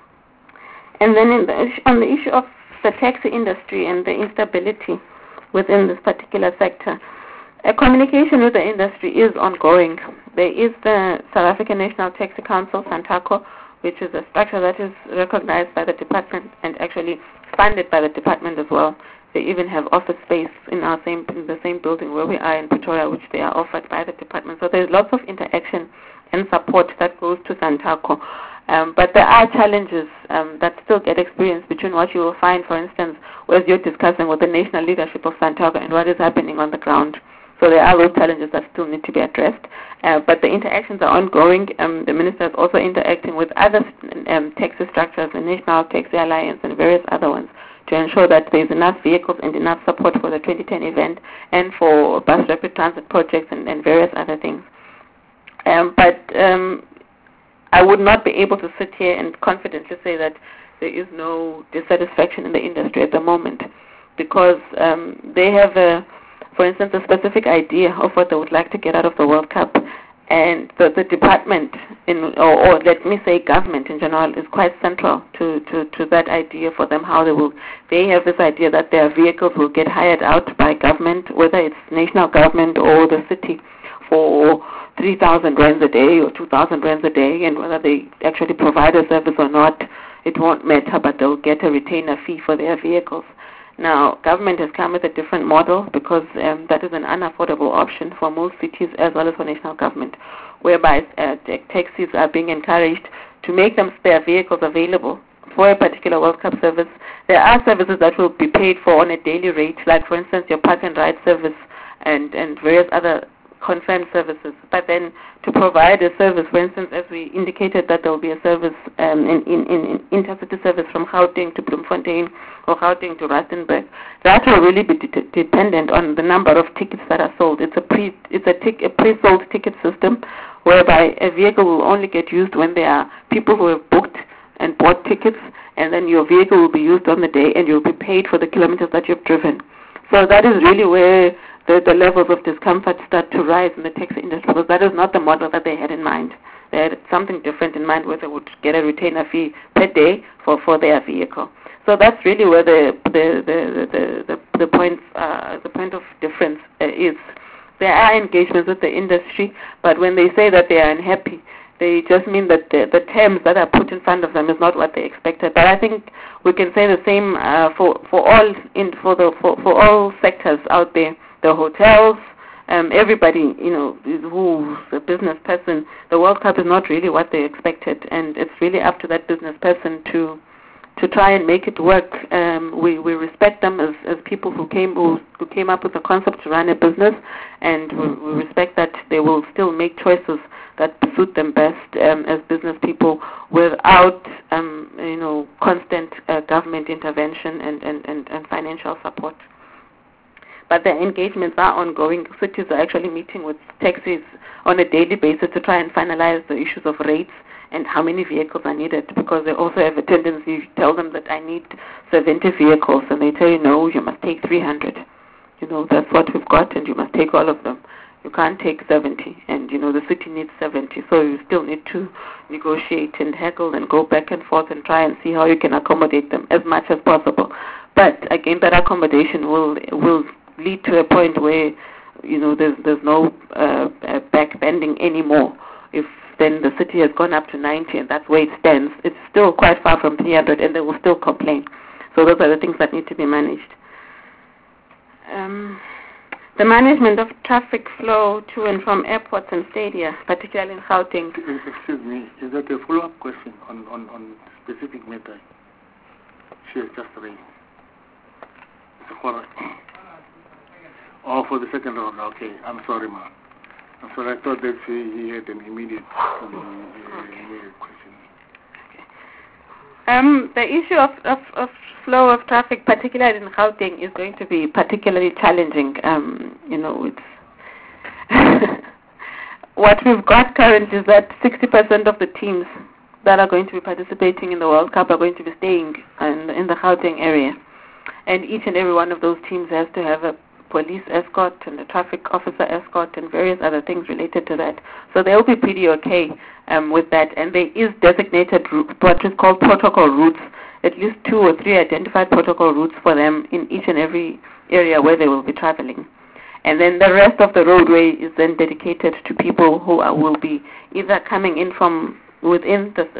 And then on the issue of the taxi industry and the instability within this particular sector, a communication with the industry is ongoing. There is the South African National Taxi Council, SANTACO, which is a structure that is recognized by the department and actually funded by the department as well. They even have office space in the same building where we are in Pretoria, which they are offered by the department. So there's lots of interaction and support that goes to SANTACO. But there are challenges that still get experienced between what you will find, for instance, as you're discussing with the national leadership of SANTACO and what is happening on the ground. So there are those challenges that still need to be addressed. But the interactions are ongoing. The minister is also interacting with other taxi structures, the National Taxi Alliance and various other ones, to ensure that there's enough vehicles and enough support for the 2010 event and for bus rapid transit projects and various other things. But I would not be able to sit here and confidently say that there is no dissatisfaction in the industry at the moment, because they have, for instance, a specific idea of what they would like to get out of the World Cup. And the department, or let me say government in general, is quite central to that idea for them, how they have this idea that their vehicles will get hired out by government, whether it's national government or the city, for 3,000 rands a day or 2,000 rands a day, and whether they actually provide a service or not, it won't matter, but they'll get a retainer fee for their vehicles. Now, government has come with a different model because that is an unaffordable option for most cities as well as for national government, whereby taxis are being encouraged to make them spare vehicles available for a particular World Cup service. There are services that will be paid for on a daily rate, like, for instance, your park and ride service and various other confirmed services. But then to provide a service, for instance, as we indicated that there will be a service, in intercity service from Gauteng to Bloemfontein or Gauteng to Rustenburg, that will really be dependent on the number of tickets that are sold. It's a pre-sold ticket system whereby a vehicle will only get used when there are people who have booked and bought tickets, and then your vehicle will be used on the day and you'll be paid for the kilometers that you've driven. So that is really where the levels of discomfort start to rise in the taxi industry, because that is not the model that they had in mind. They had something different in mind, where they would get a retainer fee per day for their vehicle. So that's really where the point of difference is. There are engagements with the industry, but when they say that they are unhappy, they just mean that the terms that are put in front of them is not what they expected. But I think we can say the same for all sectors out there. The hotels, everybody, who's a business person, the World Cup is not really what they expected, and it's really up to that business person to try and make it work. We respect them as people who came up with the concept to run a business, and we respect that they will still make choices that suit them best as business people without constant government intervention and financial support. But the engagements are ongoing. Cities are actually meeting with taxis on a daily basis to try and finalize the issues of rates and how many vehicles are needed, because they also have a tendency to tell them that I need 70 vehicles, and they tell you, no, you must take 300. That's what we've got, and you must take all of them. You can't take 70, and the city needs 70, so you still need to negotiate and haggle and go back and forth and try and see how you can accommodate them as much as possible. But again, that accommodation will lead to a point where there's no backbending anymore. If then the city has gone up to 90 and that's where it stands, it's still quite far from 300, and they will still complain. So those are the things that need to be managed. The management of traffic flow to and from airports and stadia, particularly in Gauteng. Excuse me, is that a follow-up question on specific matter? She has just raised. It's a follow-up. Oh, for the second round, okay. I'm sorry, ma'am. I'm sorry, I thought that he had an immediate question. The issue of flow of traffic, particularly in Gauteng, is going to be particularly challenging. It's what we've got currently is that 60% of the teams that are going to be participating in the World Cup are going to be staying in the Gauteng area. And each and every one of those teams has to have a police escort and a traffic officer escort and various other things related to that. So they'll be pretty okay with that. And there is designated what is called protocol routes, at least 2 or 3 identified protocol routes for them in each and every area where they will be traveling. And then the rest of the roadway is then dedicated to people who will be either coming in from within the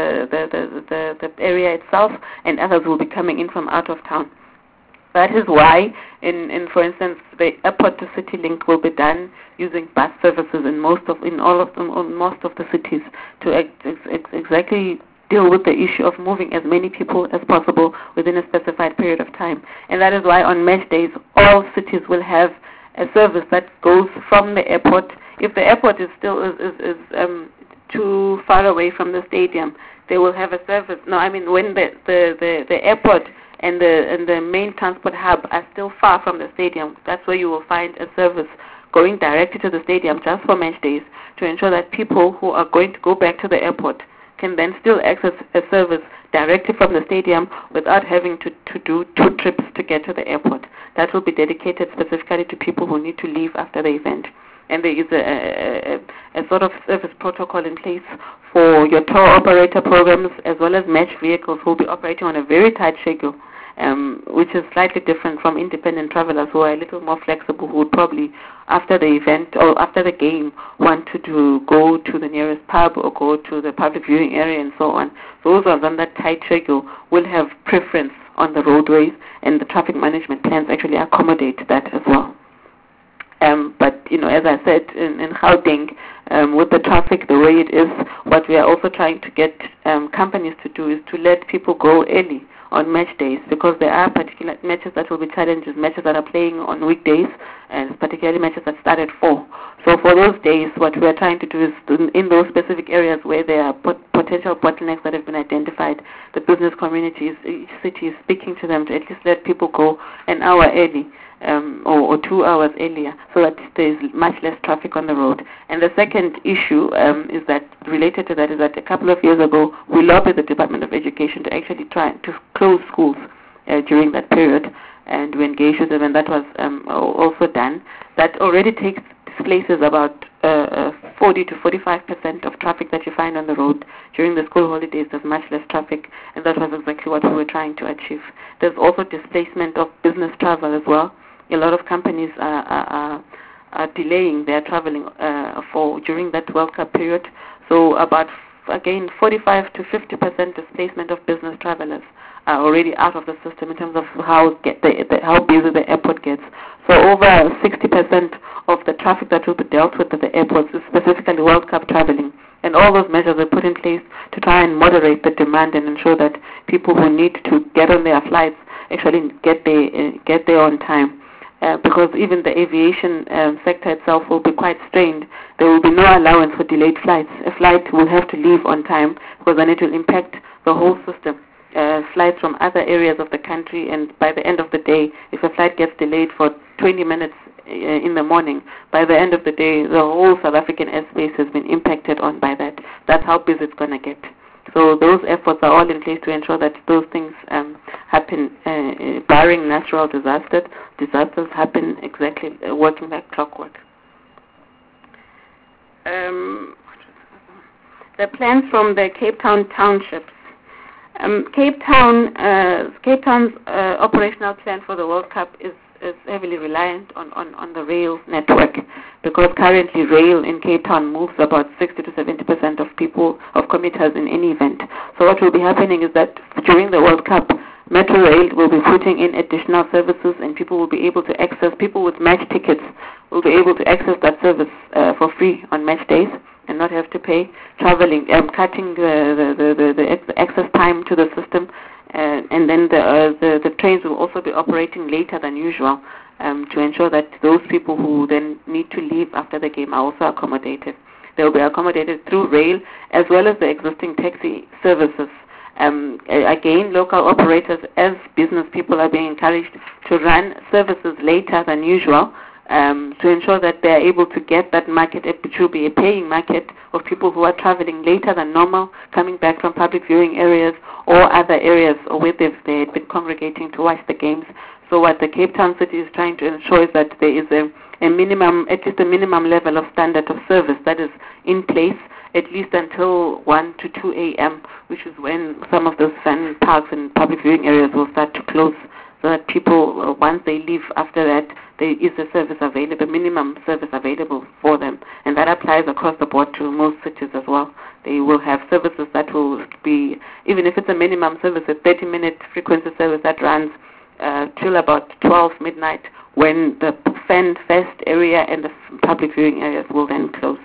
area itself, and others will be coming in from out of town. That is why, for instance, the airport to city link will be done using bus services in most of the cities to exactly deal with the issue of moving as many people as possible within a specified period of time. And that is why on match days, all cities will have a service that goes from the airport. If the airport is still too far away from the stadium, they will have a service. No, I mean when the airport and the main transport hub are still far from the stadium, that's where you will find a service going directly to the stadium just for match days, to ensure that people who are going to go back to the airport can then still access a service directly from the stadium without having to do 2 trips to get to the airport. That will be dedicated specifically to people who need to leave after the event. And there is a sort of service protocol in place for your tour operator programs as well as match vehicles who will be operating on a very tight schedule, which is slightly different from independent travelers who are a little more flexible, who would probably, after the event or after the game, want to go to the nearest pub or go to the public viewing area and so on. Those ones on that tight schedule will have preference on the roadways, and the traffic management plans actually accommodate that as well. But, as I said, in Gauteng, with the traffic the way it is, what we are also trying to get companies to do is to let people go early on match days, because there are particular matches that will be challenges, matches that are playing on weekdays, and particularly matches that start at 4. So for those days, what we are trying to do is, in those specific areas where there are potential bottlenecks that have been identified, the business communities, each city is speaking to them to at least let people go an hour early. Or 2 hours earlier, so that there is much less traffic on the road. And the second issue is that, related to that, is that a couple of years ago, we lobbied the Department of Education to actually try to close schools during that period, and we engaged with them, and that was also done. That already displaces about 40 to 45% of traffic that you find on the road. During the school holidays, there's much less traffic, and that was exactly what we were trying to achieve. There's also displacement of business travel as well. A lot of companies are delaying their traveling during that World Cup period. So about, again, 45 to 50% displacement of business travelers are already out of the system in terms of how busy the airport gets. So over 60% of the traffic that will be dealt with at the airports is specifically World Cup traveling. And all those measures are put in place to try and moderate the demand and ensure that people who need to get on their flights actually get there on time. Because even the aviation sector itself will be quite strained. There will be no allowance for delayed flights. A flight will have to leave on time, because then it will impact the whole system. Flights from other areas of the country, and by the end of the day, if a flight gets delayed for 20 minutes in the morning, by the end of the day, the whole South African airspace has been impacted on by that. That's how busy it's going to get. So those efforts are all in place to ensure that those things happen, barring natural disasters happen exactly working like clockwork. The plans from the Cape Town townships. Cape Town's operational plan for the World Cup is heavily reliant on the rail network, because currently rail in Cape Town moves about 60 to 70% of commuters in any event. So what will be happening is that during the World Cup, Metro Rail will be putting in additional services, and people will be able to access, people with match tickets will be able to access that service for free on match days and not have to pay, traveling, cutting the access time to the system. And then the trains will also be operating later than usual to ensure that those people who then need to leave after the game are also accommodated. They will be accommodated through rail as well as the existing taxi services. Again, local operators, as business people, are being encouraged to run services later than usual to ensure that they are able to get that market. It should be a paying market of people who are traveling later than normal, coming back from public viewing areas or other areas where they've been congregating to watch the games. So what the Cape Town City is trying to ensure is that there is a minimum, at least a minimum level of standard of service that is in place at least until 1 to 2 a.m., which is when some of those fan parks and public viewing areas will start to close, so that people, once they leave after that, there is a service available, minimum service available for them. And that applies across the board to most cities as well. They will have services that will be, even if it's a minimum service, a 30-minute frequency service that runs till about 12 midnight, when the fan fest area and the public viewing areas will then close.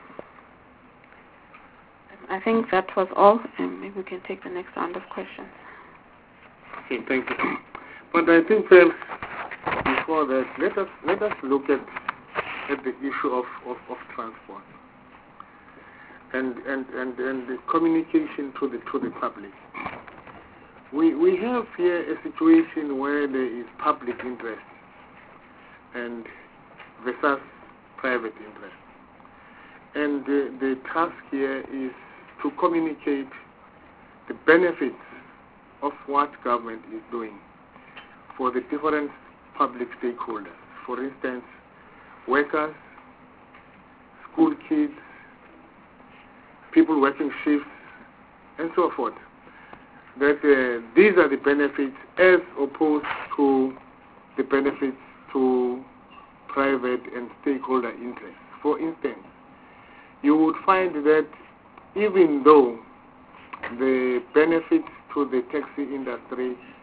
I think that was all, and maybe we can take the next round of questions. Okay, thank you. But I think before that, let us look at the issue of transport and the communication to the public. We have here a situation where there is public interest and versus private interest. And the task here is to communicate the benefits of what government is doing for the different public stakeholders. For instance, workers, school kids, people working shifts, and so forth. That these are the benefits as opposed to the benefits to private and stakeholder interests. For instance, you would find that even though the benefits to the taxi industry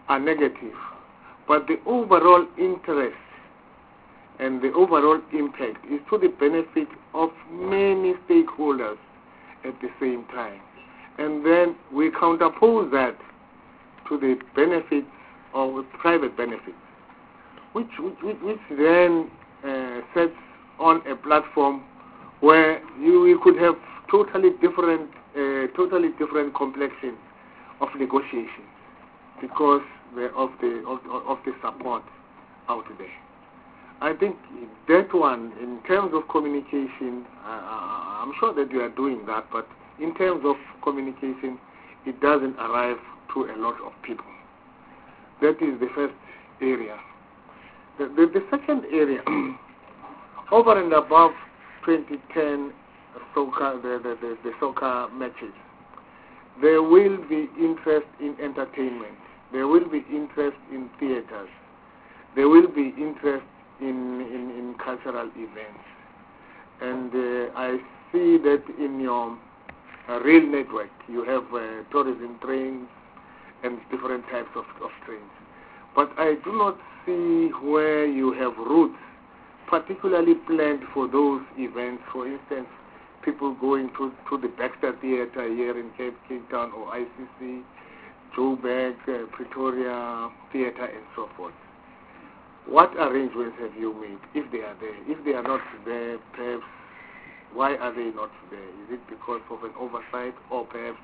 are negative, but the overall interest and the overall impact is to the benefit of many stakeholders at the same time. And then we counterpose that to the benefits of private benefits, which then sets on a platform where we could have totally different complexion of negotiations because of the support out there. I think that one, in terms of communication, I'm sure that you are doing that, but in terms of communication, it doesn't arrive to a lot of people. That is the first area. The second area, over and above 2010 soccer, the soccer matches, there will be interest in entertainment. There will be interest in theaters. There will be interest in cultural events. And I see that in your rail network, you have tourism trains and different types of trains. But I do not see where you have routes particularly planned for those events. For instance, people going to the Baxter Theatre here in Cape Town or ICC, Joburg, Pretoria Theatre and so forth. What arrangements have you made, if they are there? If they are not there, perhaps, why are they not there? Is it because of an oversight, or perhaps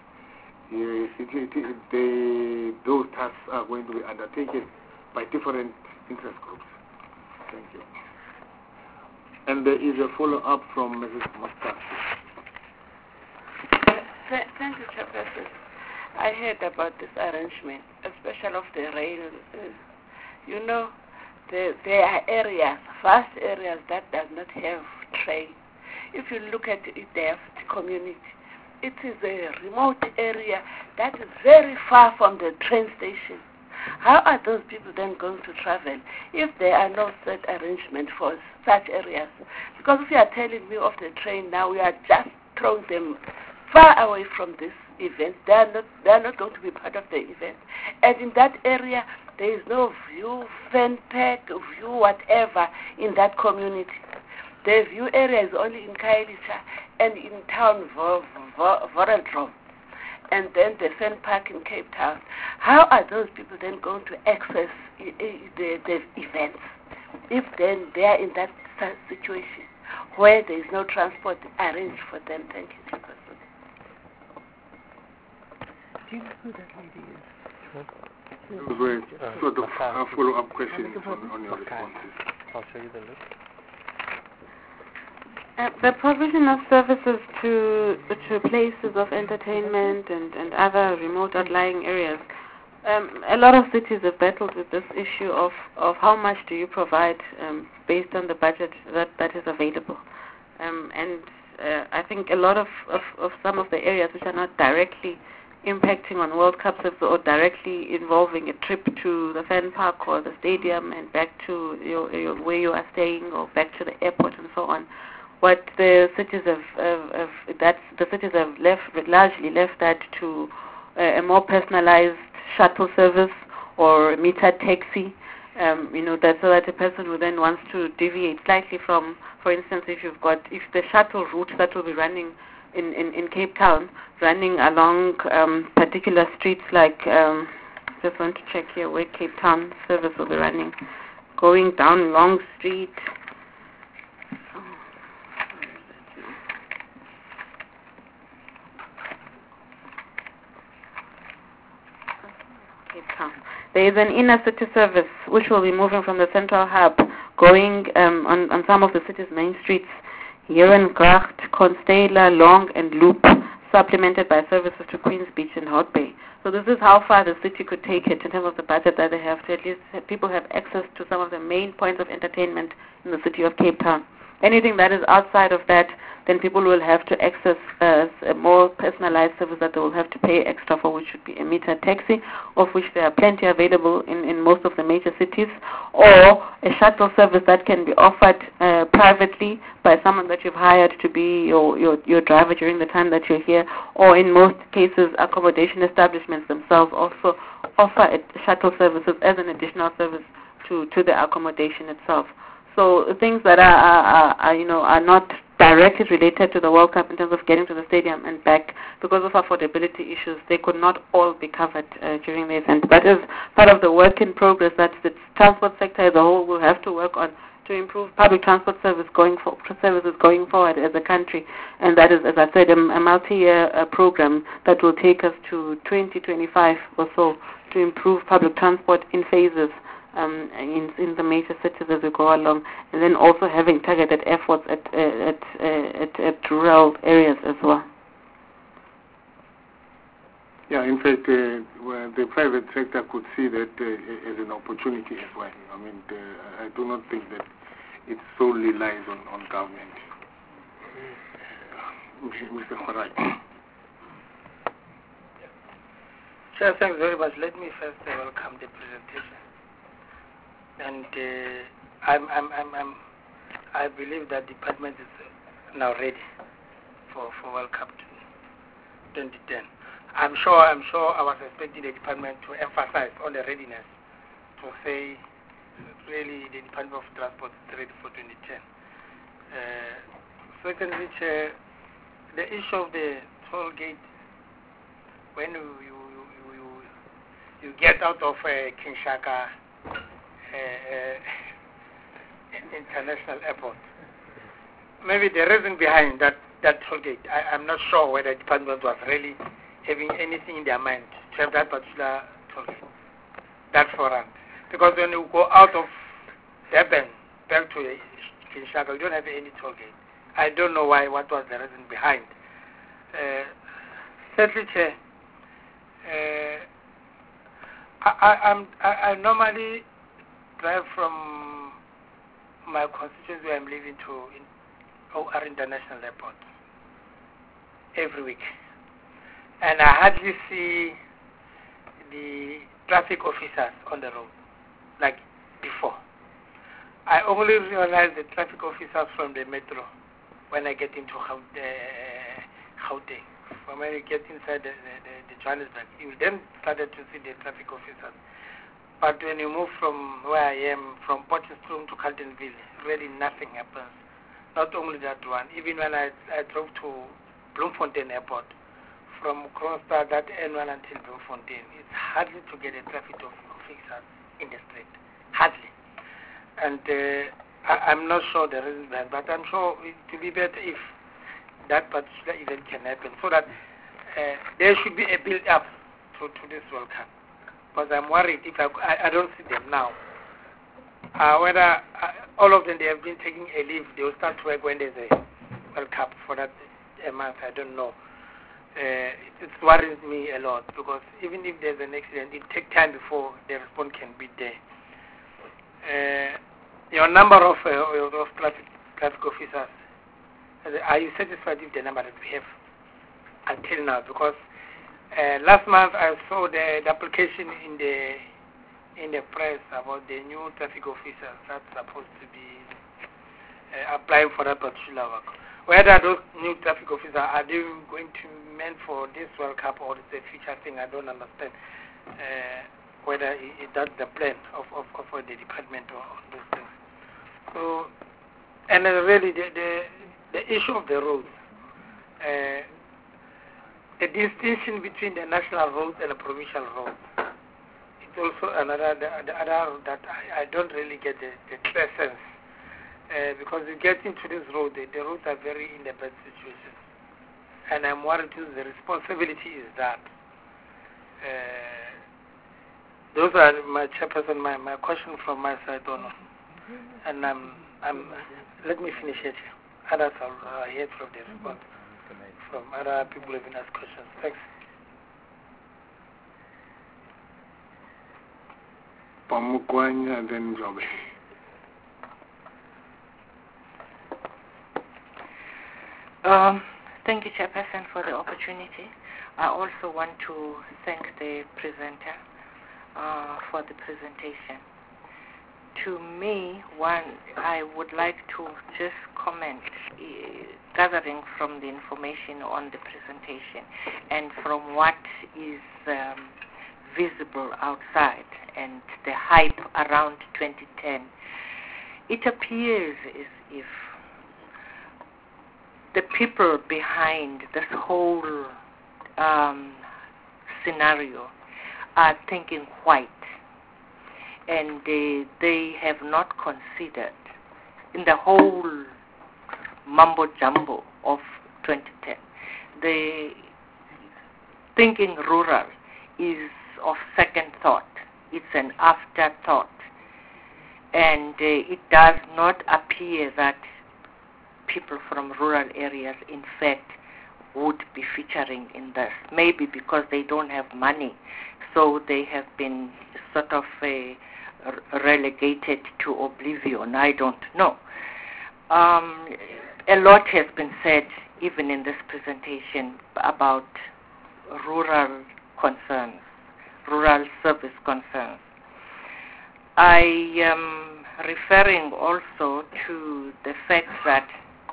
those tasks are going to be undertaken by different interest groups? Thank you. And there is a follow-up from Mrs. Mustafa. Thank you, Chairperson. I heard about this arrangement, especially of the rail. You know, there are areas, vast areas that does not have train. If you look at it, the community, it is a remote area that is very far from the train station. How are those people then going to travel if there are no set arrangement for such areas? Because if you are telling me of the train now, we are just throwing them far away from this event. They are not going to be part of the event. And in that area, there is no view, fan pack, view, whatever in that community. The view area is only in Khayelitsha and in town Voreldrom, and then the fan park in Cape Town. How are those people then going to access the events if then they are in that situation where there is no transport arranged for them? Thank you, Chairperson. Do you know who that lady is? Sort of follow-up questions on your responses. I'll show you the list. The provision of services to places of entertainment and other remote outlying areas. A lot of cities have battled with this issue of how much do you provide based on the budget that is available. And I think a lot of some of the areas which are not directly impacting on World Cups or directly involving a trip to the fan park or the stadium and back to where you are staying or back to the airport and so on. What the cities have largely left that to a more personalized shuttle service or metered taxi. That so that a person who then wants to deviate slightly from, for instance, if the shuttle route that will be running in Cape Town, running along particular streets like, just want to check here where Cape Town service will be running, going down Long Street. There is an inner city service which will be moving from the central hub, going on some of the city's main streets, Herengracht, Constela, Long and Loop, supplemented by services to Queen's Beach and Hout Bay. So this is how far the city could take it in terms of the budget that they have to at least have people have access to some of the main points of entertainment in the city of Cape Town. Anything that is outside of that, then people will have to access a more personalized service that they will have to pay extra for, which would be a metered taxi, of which there are plenty available in most of the major cities, or a shuttle service that can be offered privately by someone that you've hired to be your driver during the time that you're here, or in most cases accommodation establishments themselves also offer shuttle services as an additional service to the accommodation itself. So things that are not directly related to the World Cup in terms of getting to the stadium and back, because of affordability issues, they could not all be covered during the event. That is part of the work in progress that the transport sector as a whole will have to work on to improve public transport services going forward as a country. And that is, as I said, a multi-year program that will take us to 2025 or so to improve public transport in phases in the major cities as we go along, and then also having targeted efforts at rural areas as well. Yeah, in fact, the private sector could see that as an opportunity as well. I mean, I do not think that it solely lies on government. Mr. Khorai. Sir, thanks very much. Let me first welcome the presentation. And I believe that the department is now ready for World Cup 2010. I'm sure I was expecting the department to emphasize on the readiness to say really the Department of Transport is ready for 2010. Secondly, Chair, the issue of the toll gate, when you get out of King Shaka International Airport. Maybe the reason behind that toll gate, I'm not sure whether the department was really having anything in their mind to have that particular toll gate, that forum. Because when you go out of Durban back to Kinshasa, you don't have any toll gate. I don't know what was the reason behind. Thirdly, Chair, I normally drive from my constituency where I'm living to OR International Airport every week. And I hardly see the traffic officers on the road like before. I only realize the traffic officers from the metro when I get into Gauteng. When you get inside the Johannesburg, you then started to see the traffic officers. But when you move from where I am, from Potchefstroom to Carletonville, really nothing happens. Not only that one, even when I drove to Bloemfontein Airport, from Kroonstad, that N1 until Bloemfontein, it's hardly to get a traffic officer in the street. Hardly. And I'm not sure the reason behind, but I'm sure it will be better if that particular event can happen, so that there should be a build-up to this World Cup. Because I'm worried if I don't see them now. Whether all of them, they have been taking a leave, they will start to work when there's a World Cup for that a month, I don't know. It worries me a lot, because even if there's an accident, it takes time before the response can be there. Your number of traffic officers, are you satisfied with the number that we have until now? Because last month I saw the application in the press about the new traffic officers that's supposed to be applying for that particular work. Whether those new traffic officers are they going to be meant for this World Cup or it's a future thing, I don't understand. Whether that's the plan of the department or those things. So, and really the issue of the roads, the distinction between the national roads and the provincial roads, it's also another that I don't really get the clear sense. Because you get into this road, the roads are very in a bad situation. And I'm worried the responsibility is that. Those are my chairperson, my question from my side on. And let me finish it. Others I'll hear from the response from other people who have been asked questions. Thanks. Pamukwanya and then Jobe. Thank you, Chairperson, for the opportunity. I also want to thank the presenter for the presentation. To me, I would like to just comment, gathering from the information on the presentation and from what is visible outside and the hype around 2010, it appears as if the people behind this whole scenario are thinking white, and they have not considered in the whole mumbo jumbo of 2010. The thinking rural is of second thought. It's an afterthought, and it does not appear that people from rural areas, in fact, would be featuring in this. Maybe because they don't have money, so they have been sort of relegated to oblivion. I don't know. A lot has been said, even in this presentation, about rural concerns, rural service concerns. I am referring also to the fact that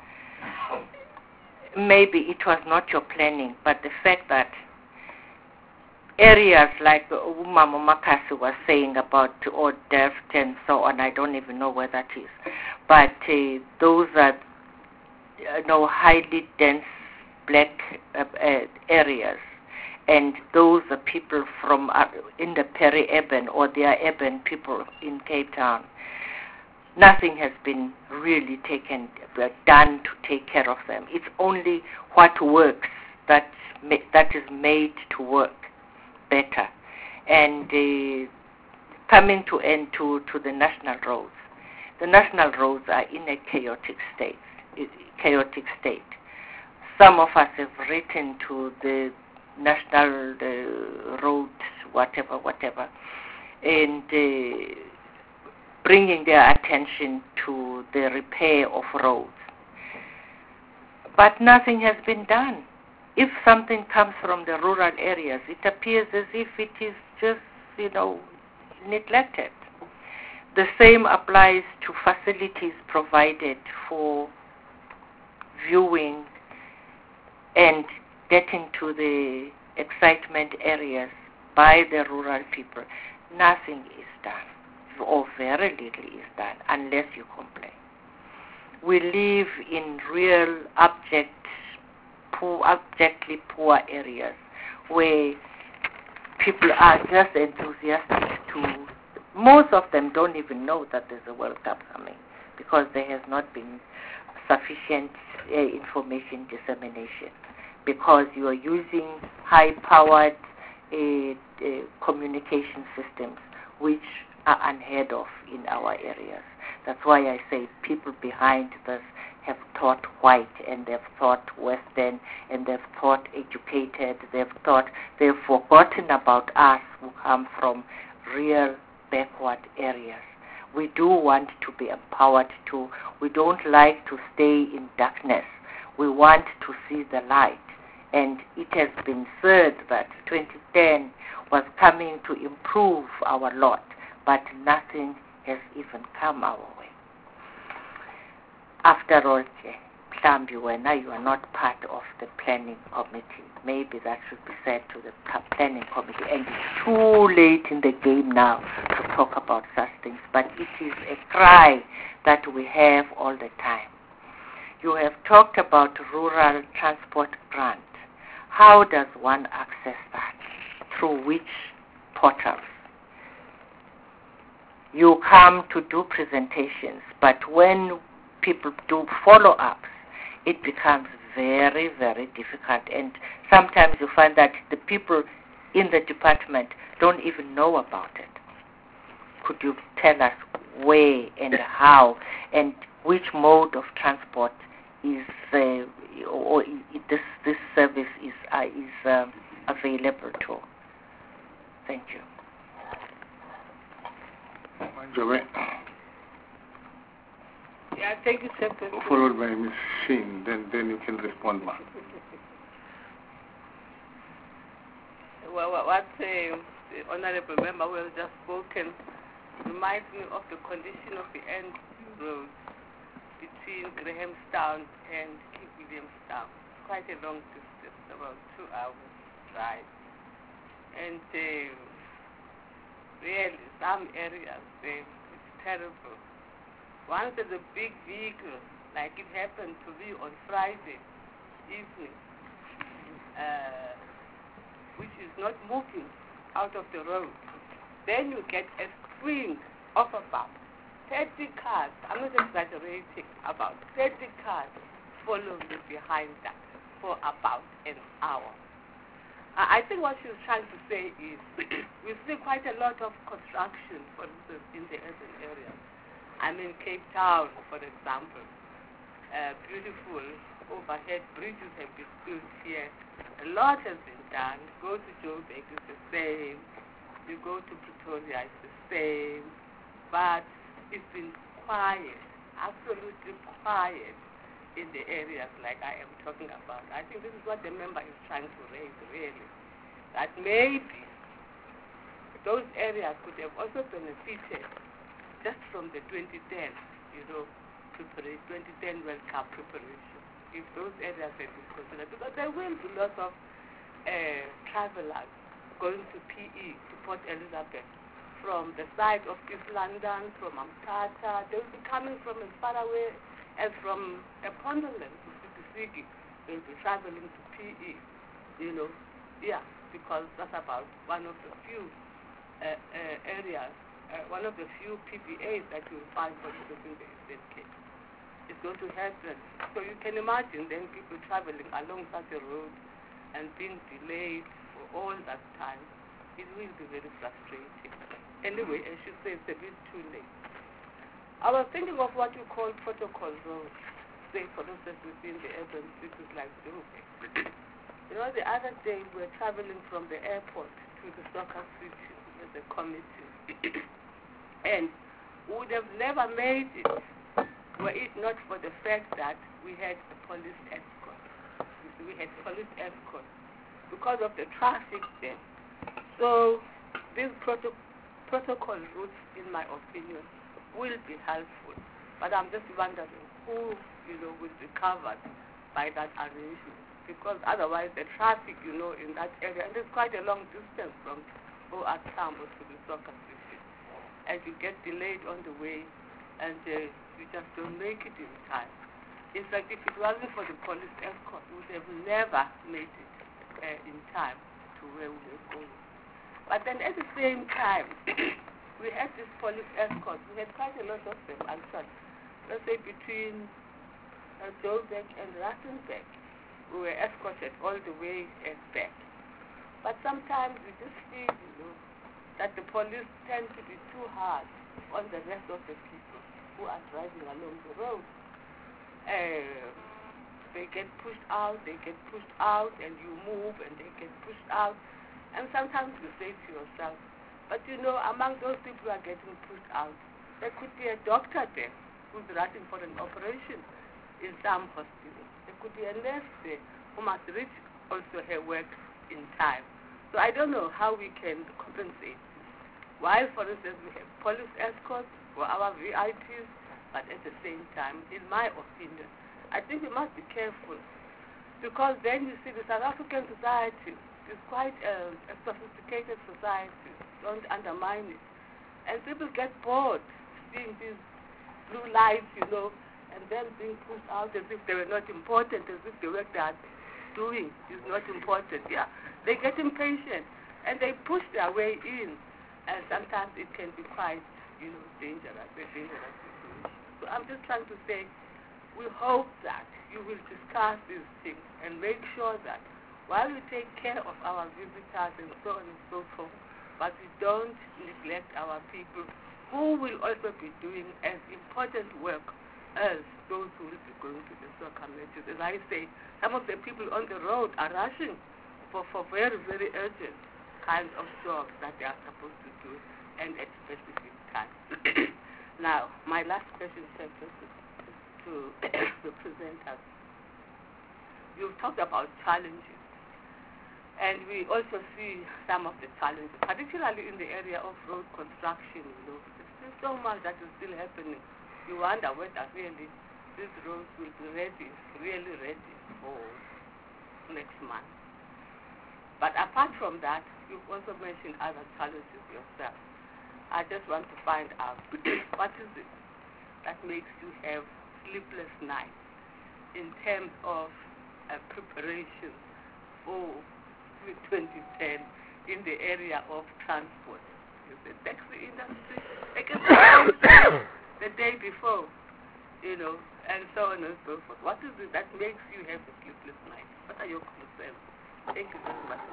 maybe it was not your planning, but the fact that areas like Umama Makasi was saying about Delft and so on, I don't even know where that is, but those are highly dense black areas, and those are people from in the peri-urban, or they are urban people in Cape Town. Nothing has been really done to take care of them. It's only what works that is made to work better. And coming to the national roads. The national roads are in a chaotic state. Some of us have written to the national roads, whatever, and bringing their attention to the repair of roads. But nothing has been done. If something comes from the rural areas, it appears as if it is just, neglected. The same applies to facilities provided for viewing and getting to the excitement areas by the rural people. Nothing is done, or very little is done, unless you complain. We live in real abjectly poor areas where people are just enthusiastic to. Most of them don't even know that there's a World Cup coming, because there has not been sufficient information dissemination, because you are using high-powered communication systems which are unheard of in our areas. That's why I say people behind this have thought white, and they've thought Western, and they've thought educated, they've forgotten about us who come from real backward areas. We do want to be empowered too. We don't like to stay in darkness. We want to see the light. And it has been said that 2010 was coming to improve our lot, but nothing has even come our way. After all, Mhlambi, when you are not part of the planning committee, maybe that should be said to the planning committee. And it's too late in the game now to talk about such things, but it is a cry that we have all the time. You have talked about rural transport grant. How does one access that? Through which portals? You come to do presentations, but when people do follow-ups, it becomes very, very difficult. And sometimes you find that the people in the department don't even know about it. Could you tell us where and how and which mode of transport is this service is available to? Thank you. Yeah, thank you, sir. Followed by Ms. Sheen, then you can respond, ma'am. Well, what the honorable member who has just spoken reminds me of the condition of the end road between Grahamstown and Cape Williamstown. Quite a long distance, about 2 hours drive. And Really, some areas, it's terrible. Once there's a big vehicle, like it happened to me on Friday evening, which is not moving out of the road, then you get a string of about 30 cars, I'm not exaggerating, about 30 cars following behind that for about an hour. I think what she was trying to say is we see quite a lot of construction, for instance, in the urban areas. I mean, Cape Town, for example, beautiful overhead bridges have been built here. A lot has been done. Go to Joburg, it's the same. You go to Pretoria, it's the same. But it's been quiet, absolutely quiet in the areas like I am talking about. I think this is what the member is trying to raise, really. That maybe those areas could have also benefited just from the 2010, 2010 World Cup preparation, if those areas had been considered. Because there will be lots of travelers going to PE, to Port Elizabeth, from the side of East London, from Amtata. They will be coming from as far away as from Pondoland to Sigisigi. They will be traveling to PE, because that's about one of the few areas, one of the few PPAs that you will find for instance in the Eastern Cape. It's going to happen. So you can imagine then people traveling along such a road and being delayed for all that time. It will be very frustrating. Anyway, I should say it's a bit too late. I was thinking of what you call protocol roads, say for instance within the urban cities like Joburg. The other day we were traveling from the airport to the soccer city with the committee. And we would have never made it were it not for the fact that we had a police escort. We had police escort because of the traffic there. So these protocol routes, in my opinion, will be helpful. But I'm just wondering who, will be covered by that arrangement. Because otherwise the traffic, in that area, and it's quite a long distance from OR Tambo to the soccer city. And you get delayed on the way, and you just don't make it in time. In fact, if it wasn't for the police escort, we would have never made it in time to where we were going. But then at the same time, we had this police escort. We had quite a lot of them, actually. Let's say between Joburg and Rustenburg, we were escorted all the way back. But sometimes we just feel, that the police tend to be too hard on the rest of the people who are driving along the road. They get pushed out, and you move, and they get pushed out. And sometimes you say to yourself, but among those people who are getting pushed out, there could be a doctor there who's rushing for an operation in some hospital. There could be a nurse there who must reach also her work in time. So I don't know how we can compensate. While, for instance, we have police escorts for our VIPs, but at the same time, in my opinion, I think we must be careful, because then you see the South African society is quite a sophisticated society. Don't undermine it. And people get bored seeing these blue lights, and then being pushed out as if they were not important, as if the work they are doing is not important. Yeah, they get impatient, and they push their way in, and sometimes it can be quite, dangerous, a dangerous situation. So I'm just trying to say, we hope that you will discuss these things and make sure that while we take care of our visitors and so on and so forth, but we don't neglect our people who will also be doing as important work as those who will be going to the soccer matches. As I say, some of the people on the road are rushing for very, very urgent kinds of jobs that they are supposed to do, and at specific times. Now, my last question is to the presenters. You've talked about challenges, and we also see some of the challenges, particularly in the area of road construction. There's still so much that is still happening. You wonder whether really these roads will be really ready for next month. But apart from that, you've also mentioned other challenges yourself. I just want to find out what is it that makes you have sleepless nights in terms of preparation for 2010 in the area of transport. The taxi industry, they can the day before, and so on and so forth. What is it that makes you have a sleepless night? What are your concerns? Thank you very much.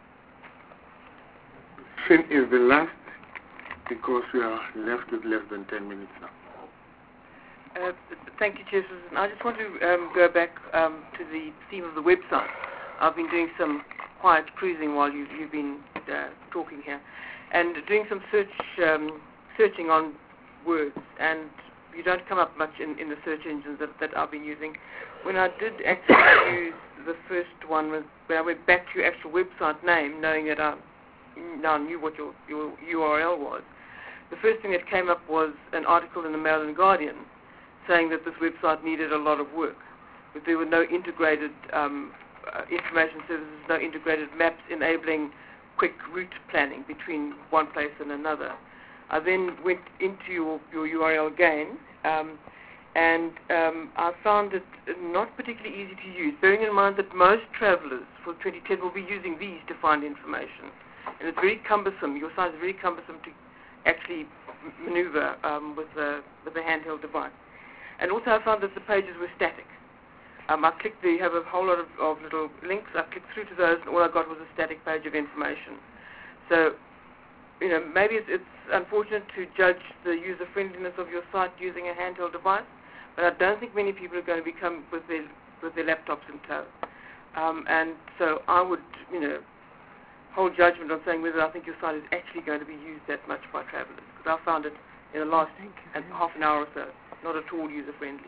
Sin is the last, because we are left with less than 10 minutes now. Thank you, Chair Susan. I just want to go back to the theme of the website. I've been doing some quiet cruising while you've been talking here, and doing some searching on words, and you don't come up much in the search engines that I've been using. When I did actually use the first one, when I went back to your actual website name, knowing that I now knew what your URL was, the first thing that came up was an article in the Mail and Guardian saying that this website needed a lot of work, but there were no integrated information services, no integrated maps enabling quick route planning between one place and another. I then went into your URL again, and I found it not particularly easy to use, bearing in mind that most travelers for 2010 will be using these to find information. And it's very cumbersome. Your site is very cumbersome to actually maneuver with a handheld device. And also I found that the pages were static. I clicked you have a whole lot of little links. I clicked through to those, and all I got was a static page of information. So, maybe it's unfortunate to judge the user-friendliness of your site using a handheld device, but I don't think many people are going to become with their laptops in tow. And so I would, hold judgment on saying whether I think your site is actually going to be used that much by travellers, because I found it in the last half an hour or so not at all user-friendly.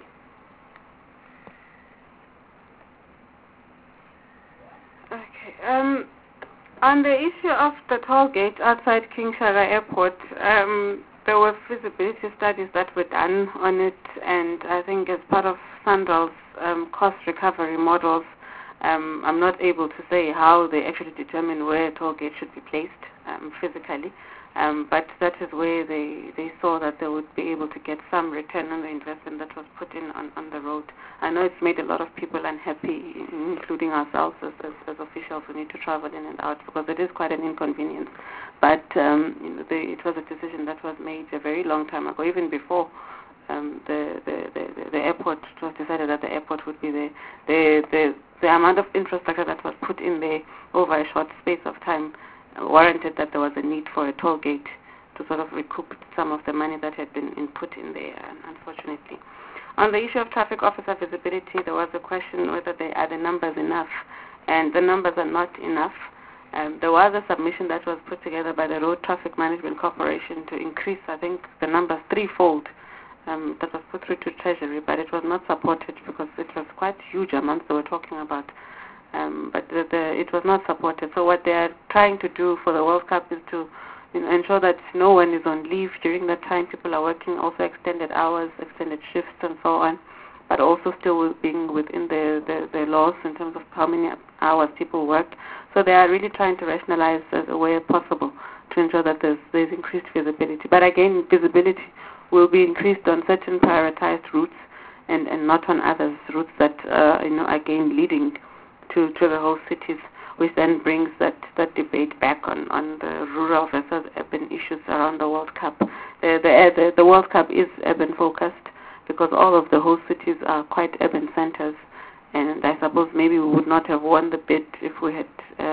Okay. On the issue of the toll gate outside King Shaka Airport, there were feasibility studies that were done on it, and I think as part of SANRAL's cost recovery models, I'm not able to say how they actually determine where a toll gate should be placed physically, but that is where they saw that they would be able to get some return on the investment that was put in on the road. I know it's made a lot of people unhappy, including ourselves as officials who need to travel in and out, because it is quite an inconvenience. But it was a decision that was made a very long time ago, even before the airport. It was decided that the airport would be the amount of infrastructure that was put in there over a short space of time warranted that there was a need for a toll gate to sort of recoup some of the money that had been input in there, unfortunately. On the issue of traffic officer visibility, there was a question whether the numbers enough, and the numbers are not enough. There was a submission that was put together by the Road Traffic Management Corporation to increase, I think, the numbers threefold. That was put through to Treasury, but it was not supported because it was quite huge amounts they were talking about. But it was not supported. So what they are trying to do for the World Cup is to ensure that no one is on leave during that time. People are working also extended hours, extended shifts, and so on, but also still being within the laws in terms of how many hours people work. So they are really trying to rationalize as a way possible to ensure that there's increased visibility. But again, visibility will be increased on certain prioritized routes and not on others, routes that again leading to the whole cities, which then brings that debate back on the rural versus urban issues around the World Cup. The World Cup is urban focused because all of the host cities are quite urban centers, and I suppose maybe we would not have won the bid if we had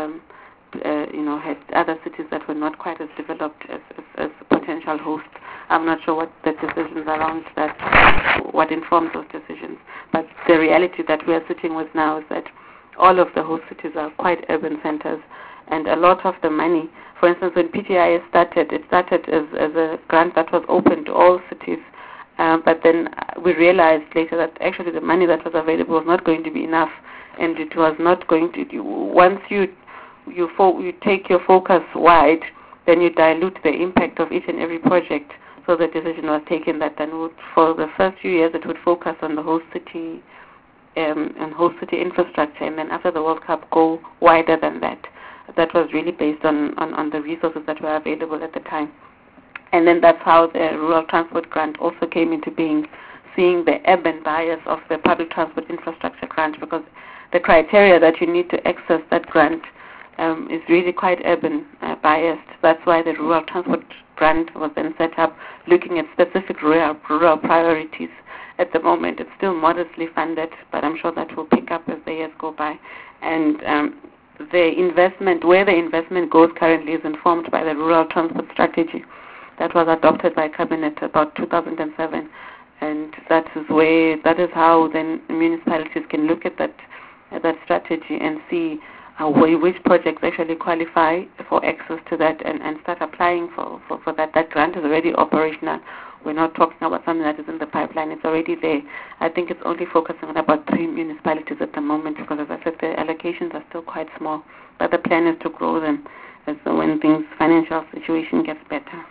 had other cities that were not quite as developed as potential hosts. I'm not sure what the decisions around that, what informs those decisions, but the reality that we are sitting with now is that all of the host cities are quite urban centers, and a lot of the money, for instance, when PTIS started, it started as a grant that was open to all cities, but then we realized later that actually the money that was available was not going to be enough, and it was not going to, once you take your focus wide, then you dilute the impact of each and every project. So the decision was taken that then for the first few years it would focus on the host city and host city infrastructure, and then after the World Cup go wider than that. That was really based on the resources that were available at the time. And then that's how the Rural Transport Grant also came into being, seeing the urban bias of the Public Transport Infrastructure Grant, because the criteria that you need to access that grant is really quite urban biased. That's why the Rural Transport Grant was then set up, looking at specific rural priorities. At the moment, it's still modestly funded, but I'm sure that will pick up as the years go by. And the investment, where the investment goes currently, is informed by the Rural Transport Strategy that was adopted by Cabinet about 2007. And that is how then municipalities can look at that strategy and see which projects actually qualify for access to that and start applying for that. That grant is already operational. We're not talking about something that is in the pipeline. It's already there. I think it's only focusing on about 3 municipalities at the moment because, as I said, the allocations are still quite small. But the plan is to grow them when financial situation gets better.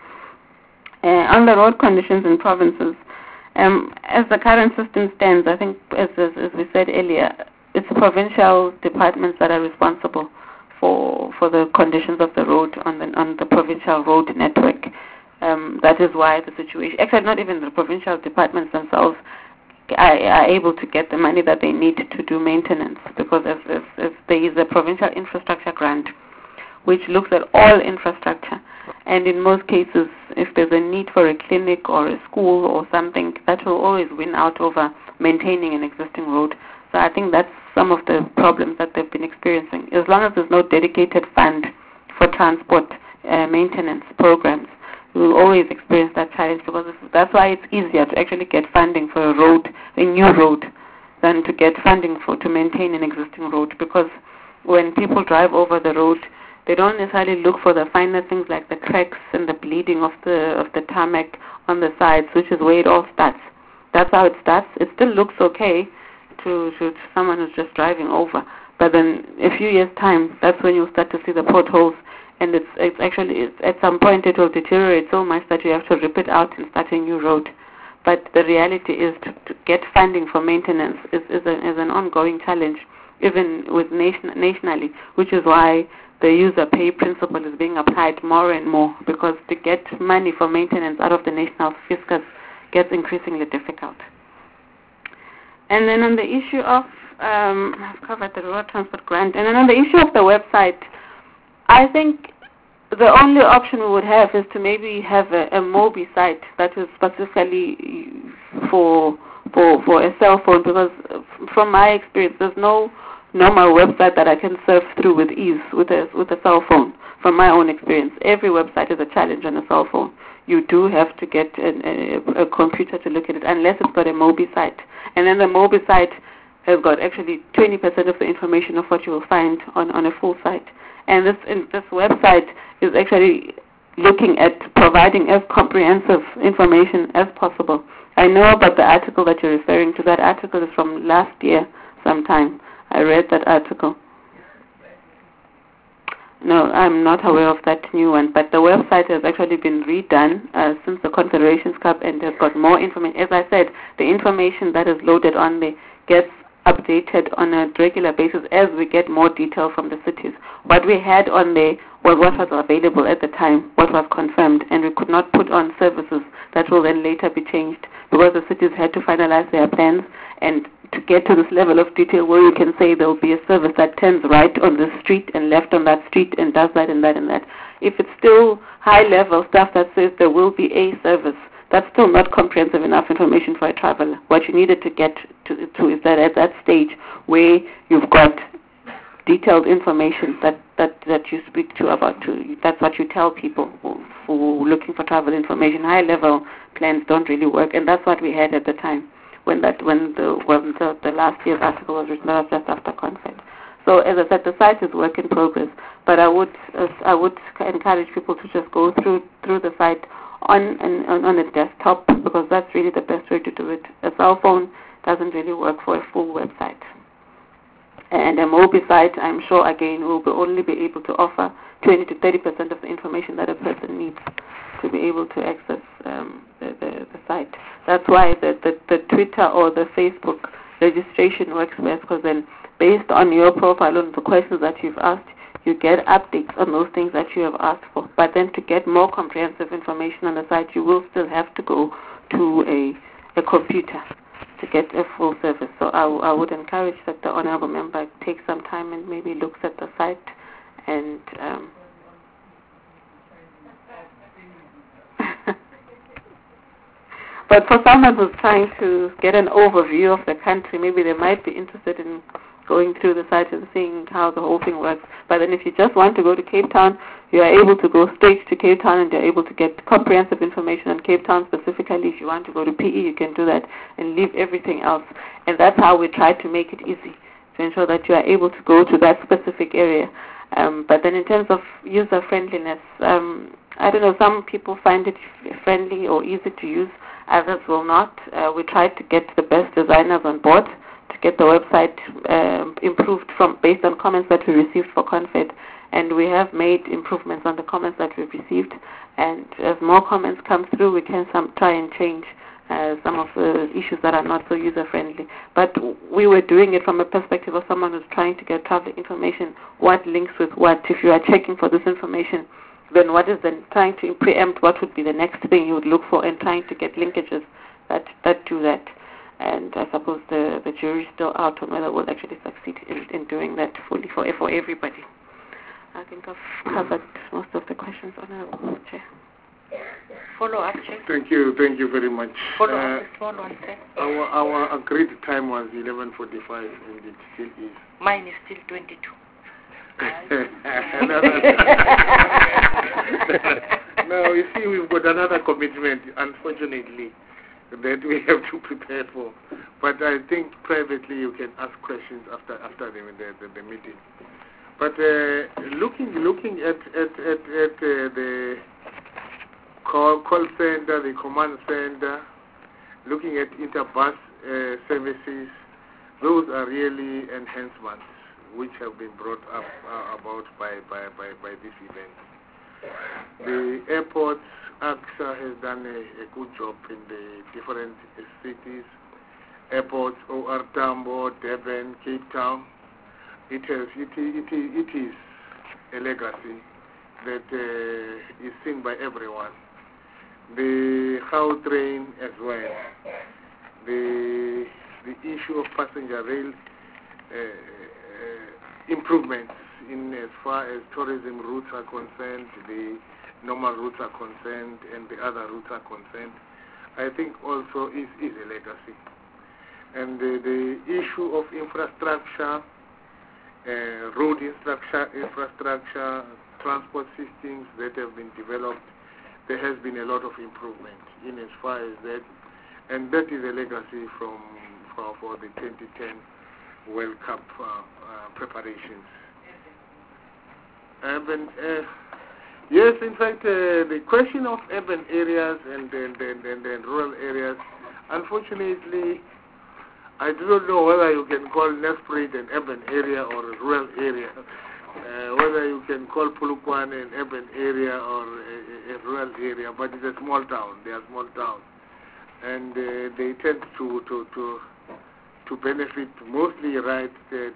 On the road conditions in provinces, as the current system stands, I think, as we said earlier, it's provincial departments that are responsible for the conditions of the road on the provincial road network. That is why the situation, actually not even the provincial departments themselves are able to get the money that they need to do maintenance, because if there is a provincial infrastructure grant which looks at all infrastructure, and in most cases if there's a need for a clinic or a school or something, that will always win out over maintaining an existing road. So I think that's some of the problems that they've been experiencing. As long as there's no dedicated fund for transport maintenance programs, we will always experience that challenge, because that's why it's easier to actually get funding for a new road, than to get funding to maintain an existing road. Because when people drive over the road, they don't necessarily look for the finer things like the cracks and the bleeding of the tarmac on the sides, which is where it all starts. That's how it starts. It still looks okay to someone who's just driving over, but then a few years' time, that's when you'll start to see the potholes, and it's actually at some point it will deteriorate so much that you have to rip it out and start a new road. But the reality is to get funding for maintenance is an ongoing challenge, even with nationally, which is why the user pay principle is being applied more and more, because to get money for maintenance out of the national fiscus gets increasingly difficult. And then on the issue of, I've covered the Rural Transport Grant, and then on the issue of the website, I think the only option we would have is to maybe have a Mobi site that is specifically for a cell phone, because from my experience, there's no normal website that I can surf through with ease with a cell phone. From my own experience, every website is a challenge on a cell phone. You do have to get a computer to look at it, unless it's got a Mobi site. And then the Mobi site has got actually 20% of the information of what you will find on a full site. And this website is actually looking at providing as comprehensive information as possible. I know about the article that you're referring to. That article is from last year sometime. I read that article. No, I'm not aware of that new one, but the website has actually been redone since the Confederations Cup, and has got more information. As I said, the information that is loaded on there gets updated on a regular basis as we get more detail from the cities. What we had on there was what was available at the time, what was confirmed, and we could not put on services that will then later be changed, because the cities had to finalize their plans and to get to this level of detail where you can say there will be a service that turns right on this street and left on that street and does that and that and that. If it's still high-level stuff that says there will be a service, that's still not comprehensive enough information for a traveler. What you needed to get to is that at that stage where you've got detailed information that you speak to about, that's what you tell people who are looking for travel information. High-level plans don't really work, and that's what we had at the time when the last year's article was written. That was just after Confed. So as I said, the site is work in progress, but I would encourage people to just go through the site on a desktop, because that's really the best way to do it. A cell phone doesn't really work for a full website. And a Mobi site, I'm sure, again, will only be able to offer 20 to 30% of the information that a person needs to be able to access the site. That's why the Twitter or the Facebook registration works best, because then based on your profile and the questions that you've asked, you get updates on those things that you have asked for. But then to get more comprehensive information on the site, you will still have to go to a computer to get a full service. So I would encourage that the honorable member takes some time and maybe looks at the site and but for someone who's trying to get an overview of the country, maybe they might be interested in going through the site and seeing how the whole thing works. But then if you just want to go to Cape Town, you are able to go straight to Cape Town and you're able to get comprehensive information on Cape Town specifically. If you want to go to PE, you can do that and leave everything else. And that's how we try to make it easy, to ensure that you are able to go to that specific area. But then in terms of user-friendliness, I don't know, some people find it friendly or easy to use, others will not. We try to get the best designers on board to get the website improved based on comments that we received for Confed, and we have made improvements on the comments that we've received, and as more comments come through, we can try and change some of the issues that are not so user-friendly. But we were doing it from a perspective of someone who's trying to get travel information, what links with what. If you are checking for this information, then what is then trying to preempt what would be the next thing you would look for, and trying to get linkages that do that. And I suppose the jury is still out on whether we'll actually succeed in doing that fully for everybody. I think I've covered most of the questions, Honourable Chair. Follow-up, Chair. Thank you very much. Follow-up, small one, Chair. Our agreed time was 11:45, and it still is. Mine is still 22. No, you see, we've got another commitment, unfortunately, that we have to prepare for. But I think privately you can ask questions after the meeting. But looking at the call center, the command center, looking at interbus services, those are really enhancements which have been brought up about by this event. The airports, AXA has done a good job in the different cities. Airports, OR Tambo, Durban, Cape Town. It is a legacy that is seen by everyone. The Gautrain as well. The issue of passenger rail improvements in as far as tourism routes are concerned, the normal routes are concerned, and the other routes are concerned, I think also is a legacy. And the issue of infrastructure, road infrastructure, transport systems that have been developed, there has been a lot of improvement in as far as that, and that is a legacy for the 2010 World Cup preparations. Yes, in fact, the question of urban areas and rural areas, unfortunately, I do not know whether you can call Nelspruit an urban area or a rural area, whether you can call Polokwane an urban area or a rural area, but it's a small town. They are small towns, and they tend to benefit mostly the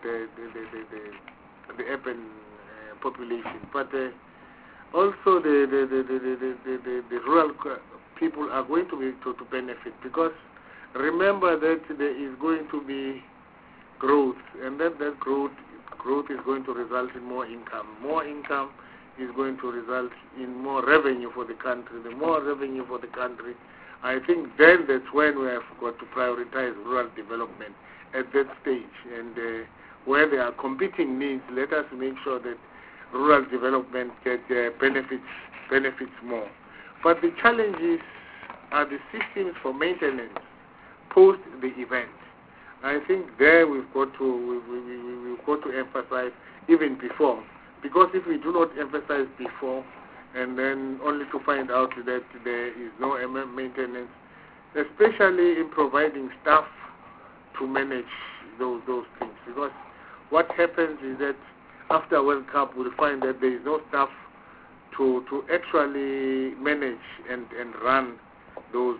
urban population, but also the rural people are going to benefit, because remember that there is going to be growth, and that growth is going to result in more income. More income is going to result in more revenue for the country. The more revenue for the country, I think then that's when we have got to prioritize rural development at that stage. And where there are competing needs, let us make sure that rural development gets benefits more. But the challenges are the systems for maintenance post the event. I think there we've got to emphasize even before, because if we do not emphasize before, and then only to find out that there is no maintenance, especially in providing staff to manage those things. Because what happens is that after World Cup, we'll find that there is no staff to actually manage and run those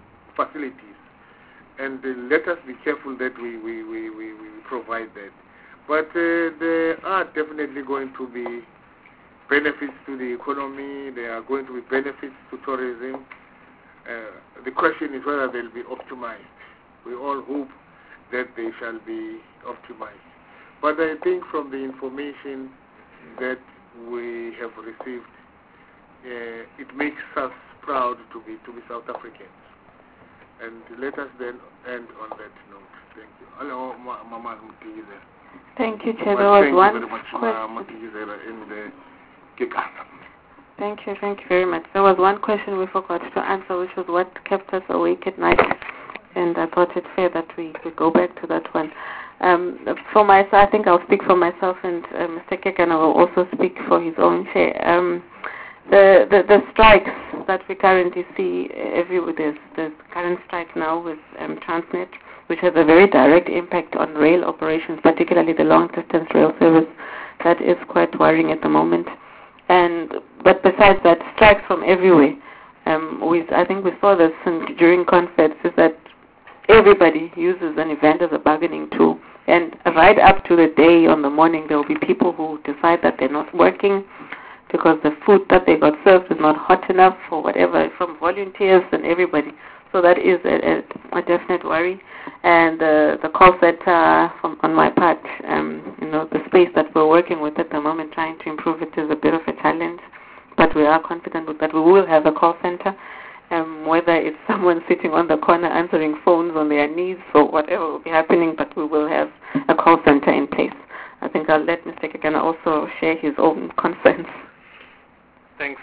facilities. And let us be careful that we provide that. But there are definitely going to be benefits to the economy. There are going to be benefits to tourism. The question is whether they'll be optimized. We all hope that they shall be optimized. But I think from the information that we have received, it makes us proud to be South Africans. And let us then end on that note. Thank you. Hello, Mama Mutizela. Thank you, Chair. There was one Thank you very much, Mutizela, in the Kekana. Thank you very much. There was one question we forgot to answer, which was what kept us awake at night, and I thought it fair that we go back to that one. For myself, I think I'll speak for myself, and Mr. Kekana will also speak for his own share. The strikes that we currently see everywhere, there's current strike now with Transnet, which has a very direct impact on rail operations, particularly the long-distance rail service. That is quite worrying at the moment. But besides that, strikes from everywhere. I think we saw this during conference, is that everybody uses an event as a bargaining tool. And right up to the day on the morning, there will be people who decide that they're not working because the food that they got served is not hot enough or whatever, from volunteers and everybody. So that is a definite worry. And the call center, on my part, the space that we're working with at the moment, trying to improve it, is a bit of a challenge. But we are confident that we will have a call center, whether it's someone sitting on the corner answering phones on their knees or whatever will be happening, but we will have a call center in place. I think I'll let Mr. Kekana also share his own concerns. Thanks.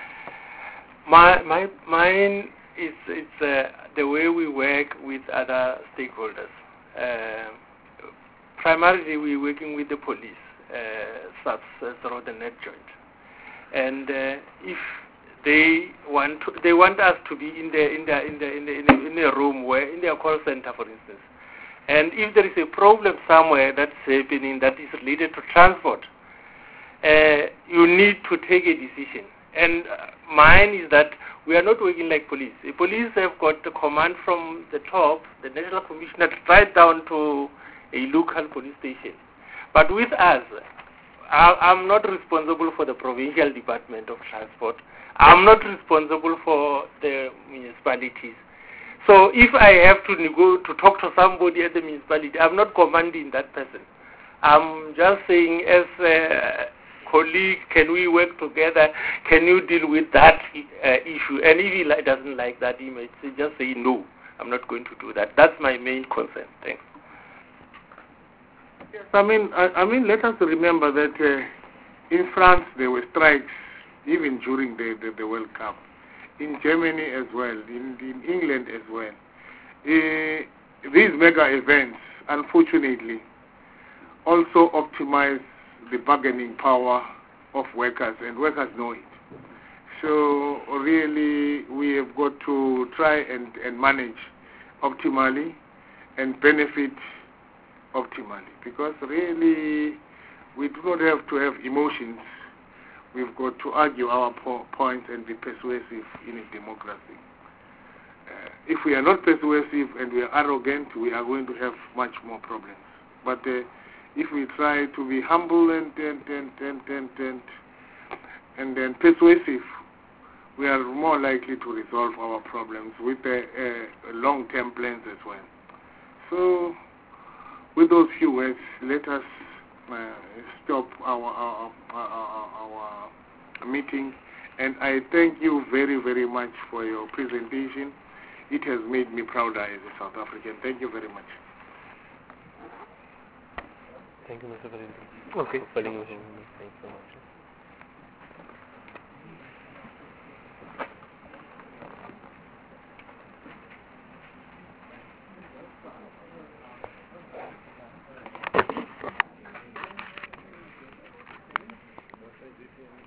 Mine is the way we work with other stakeholders. Primarily, we're working with the police, SAPS, through the net joint. And if they want us to be in a room where, in their call center, for instance. And if there is a problem somewhere that's happening that is related to transport, you need to take a decision. And mine is that we are not working like police. The police have got the command from the top, the National Commissioner, right down to a local police station. But with us, I'm not responsible for the Provincial Department of Transport. I'm not responsible for the municipalities. So if I have to talk to somebody at the municipality, I'm not commanding that person. I'm just saying, as a colleague, can we work together? Can you deal with that issue? And if he doesn't like that, he might just say, no, I'm not going to do that. That's my main concern. Thanks. Yes, I mean, let us remember that in France there were strikes even during the World Cup. In Germany as well, in England as well. These mega events, unfortunately, also optimize the bargaining power of workers, and workers know it. So really, we have got to try and manage optimally and benefit optimally, because really we do not have to have emotions. We've got to argue our points and be persuasive in a democracy. If we are not persuasive and we are arrogant, we are going to have much more problems. But if we try to be humble and then persuasive, we are more likely to resolve our problems with long-term plans as well. So, with those few words, let us stop our meeting. And I thank you very, very much for your presentation. It has made me prouder as a South African. Thank you very much. Thank you, Mr. President. Okay. Thank you so much.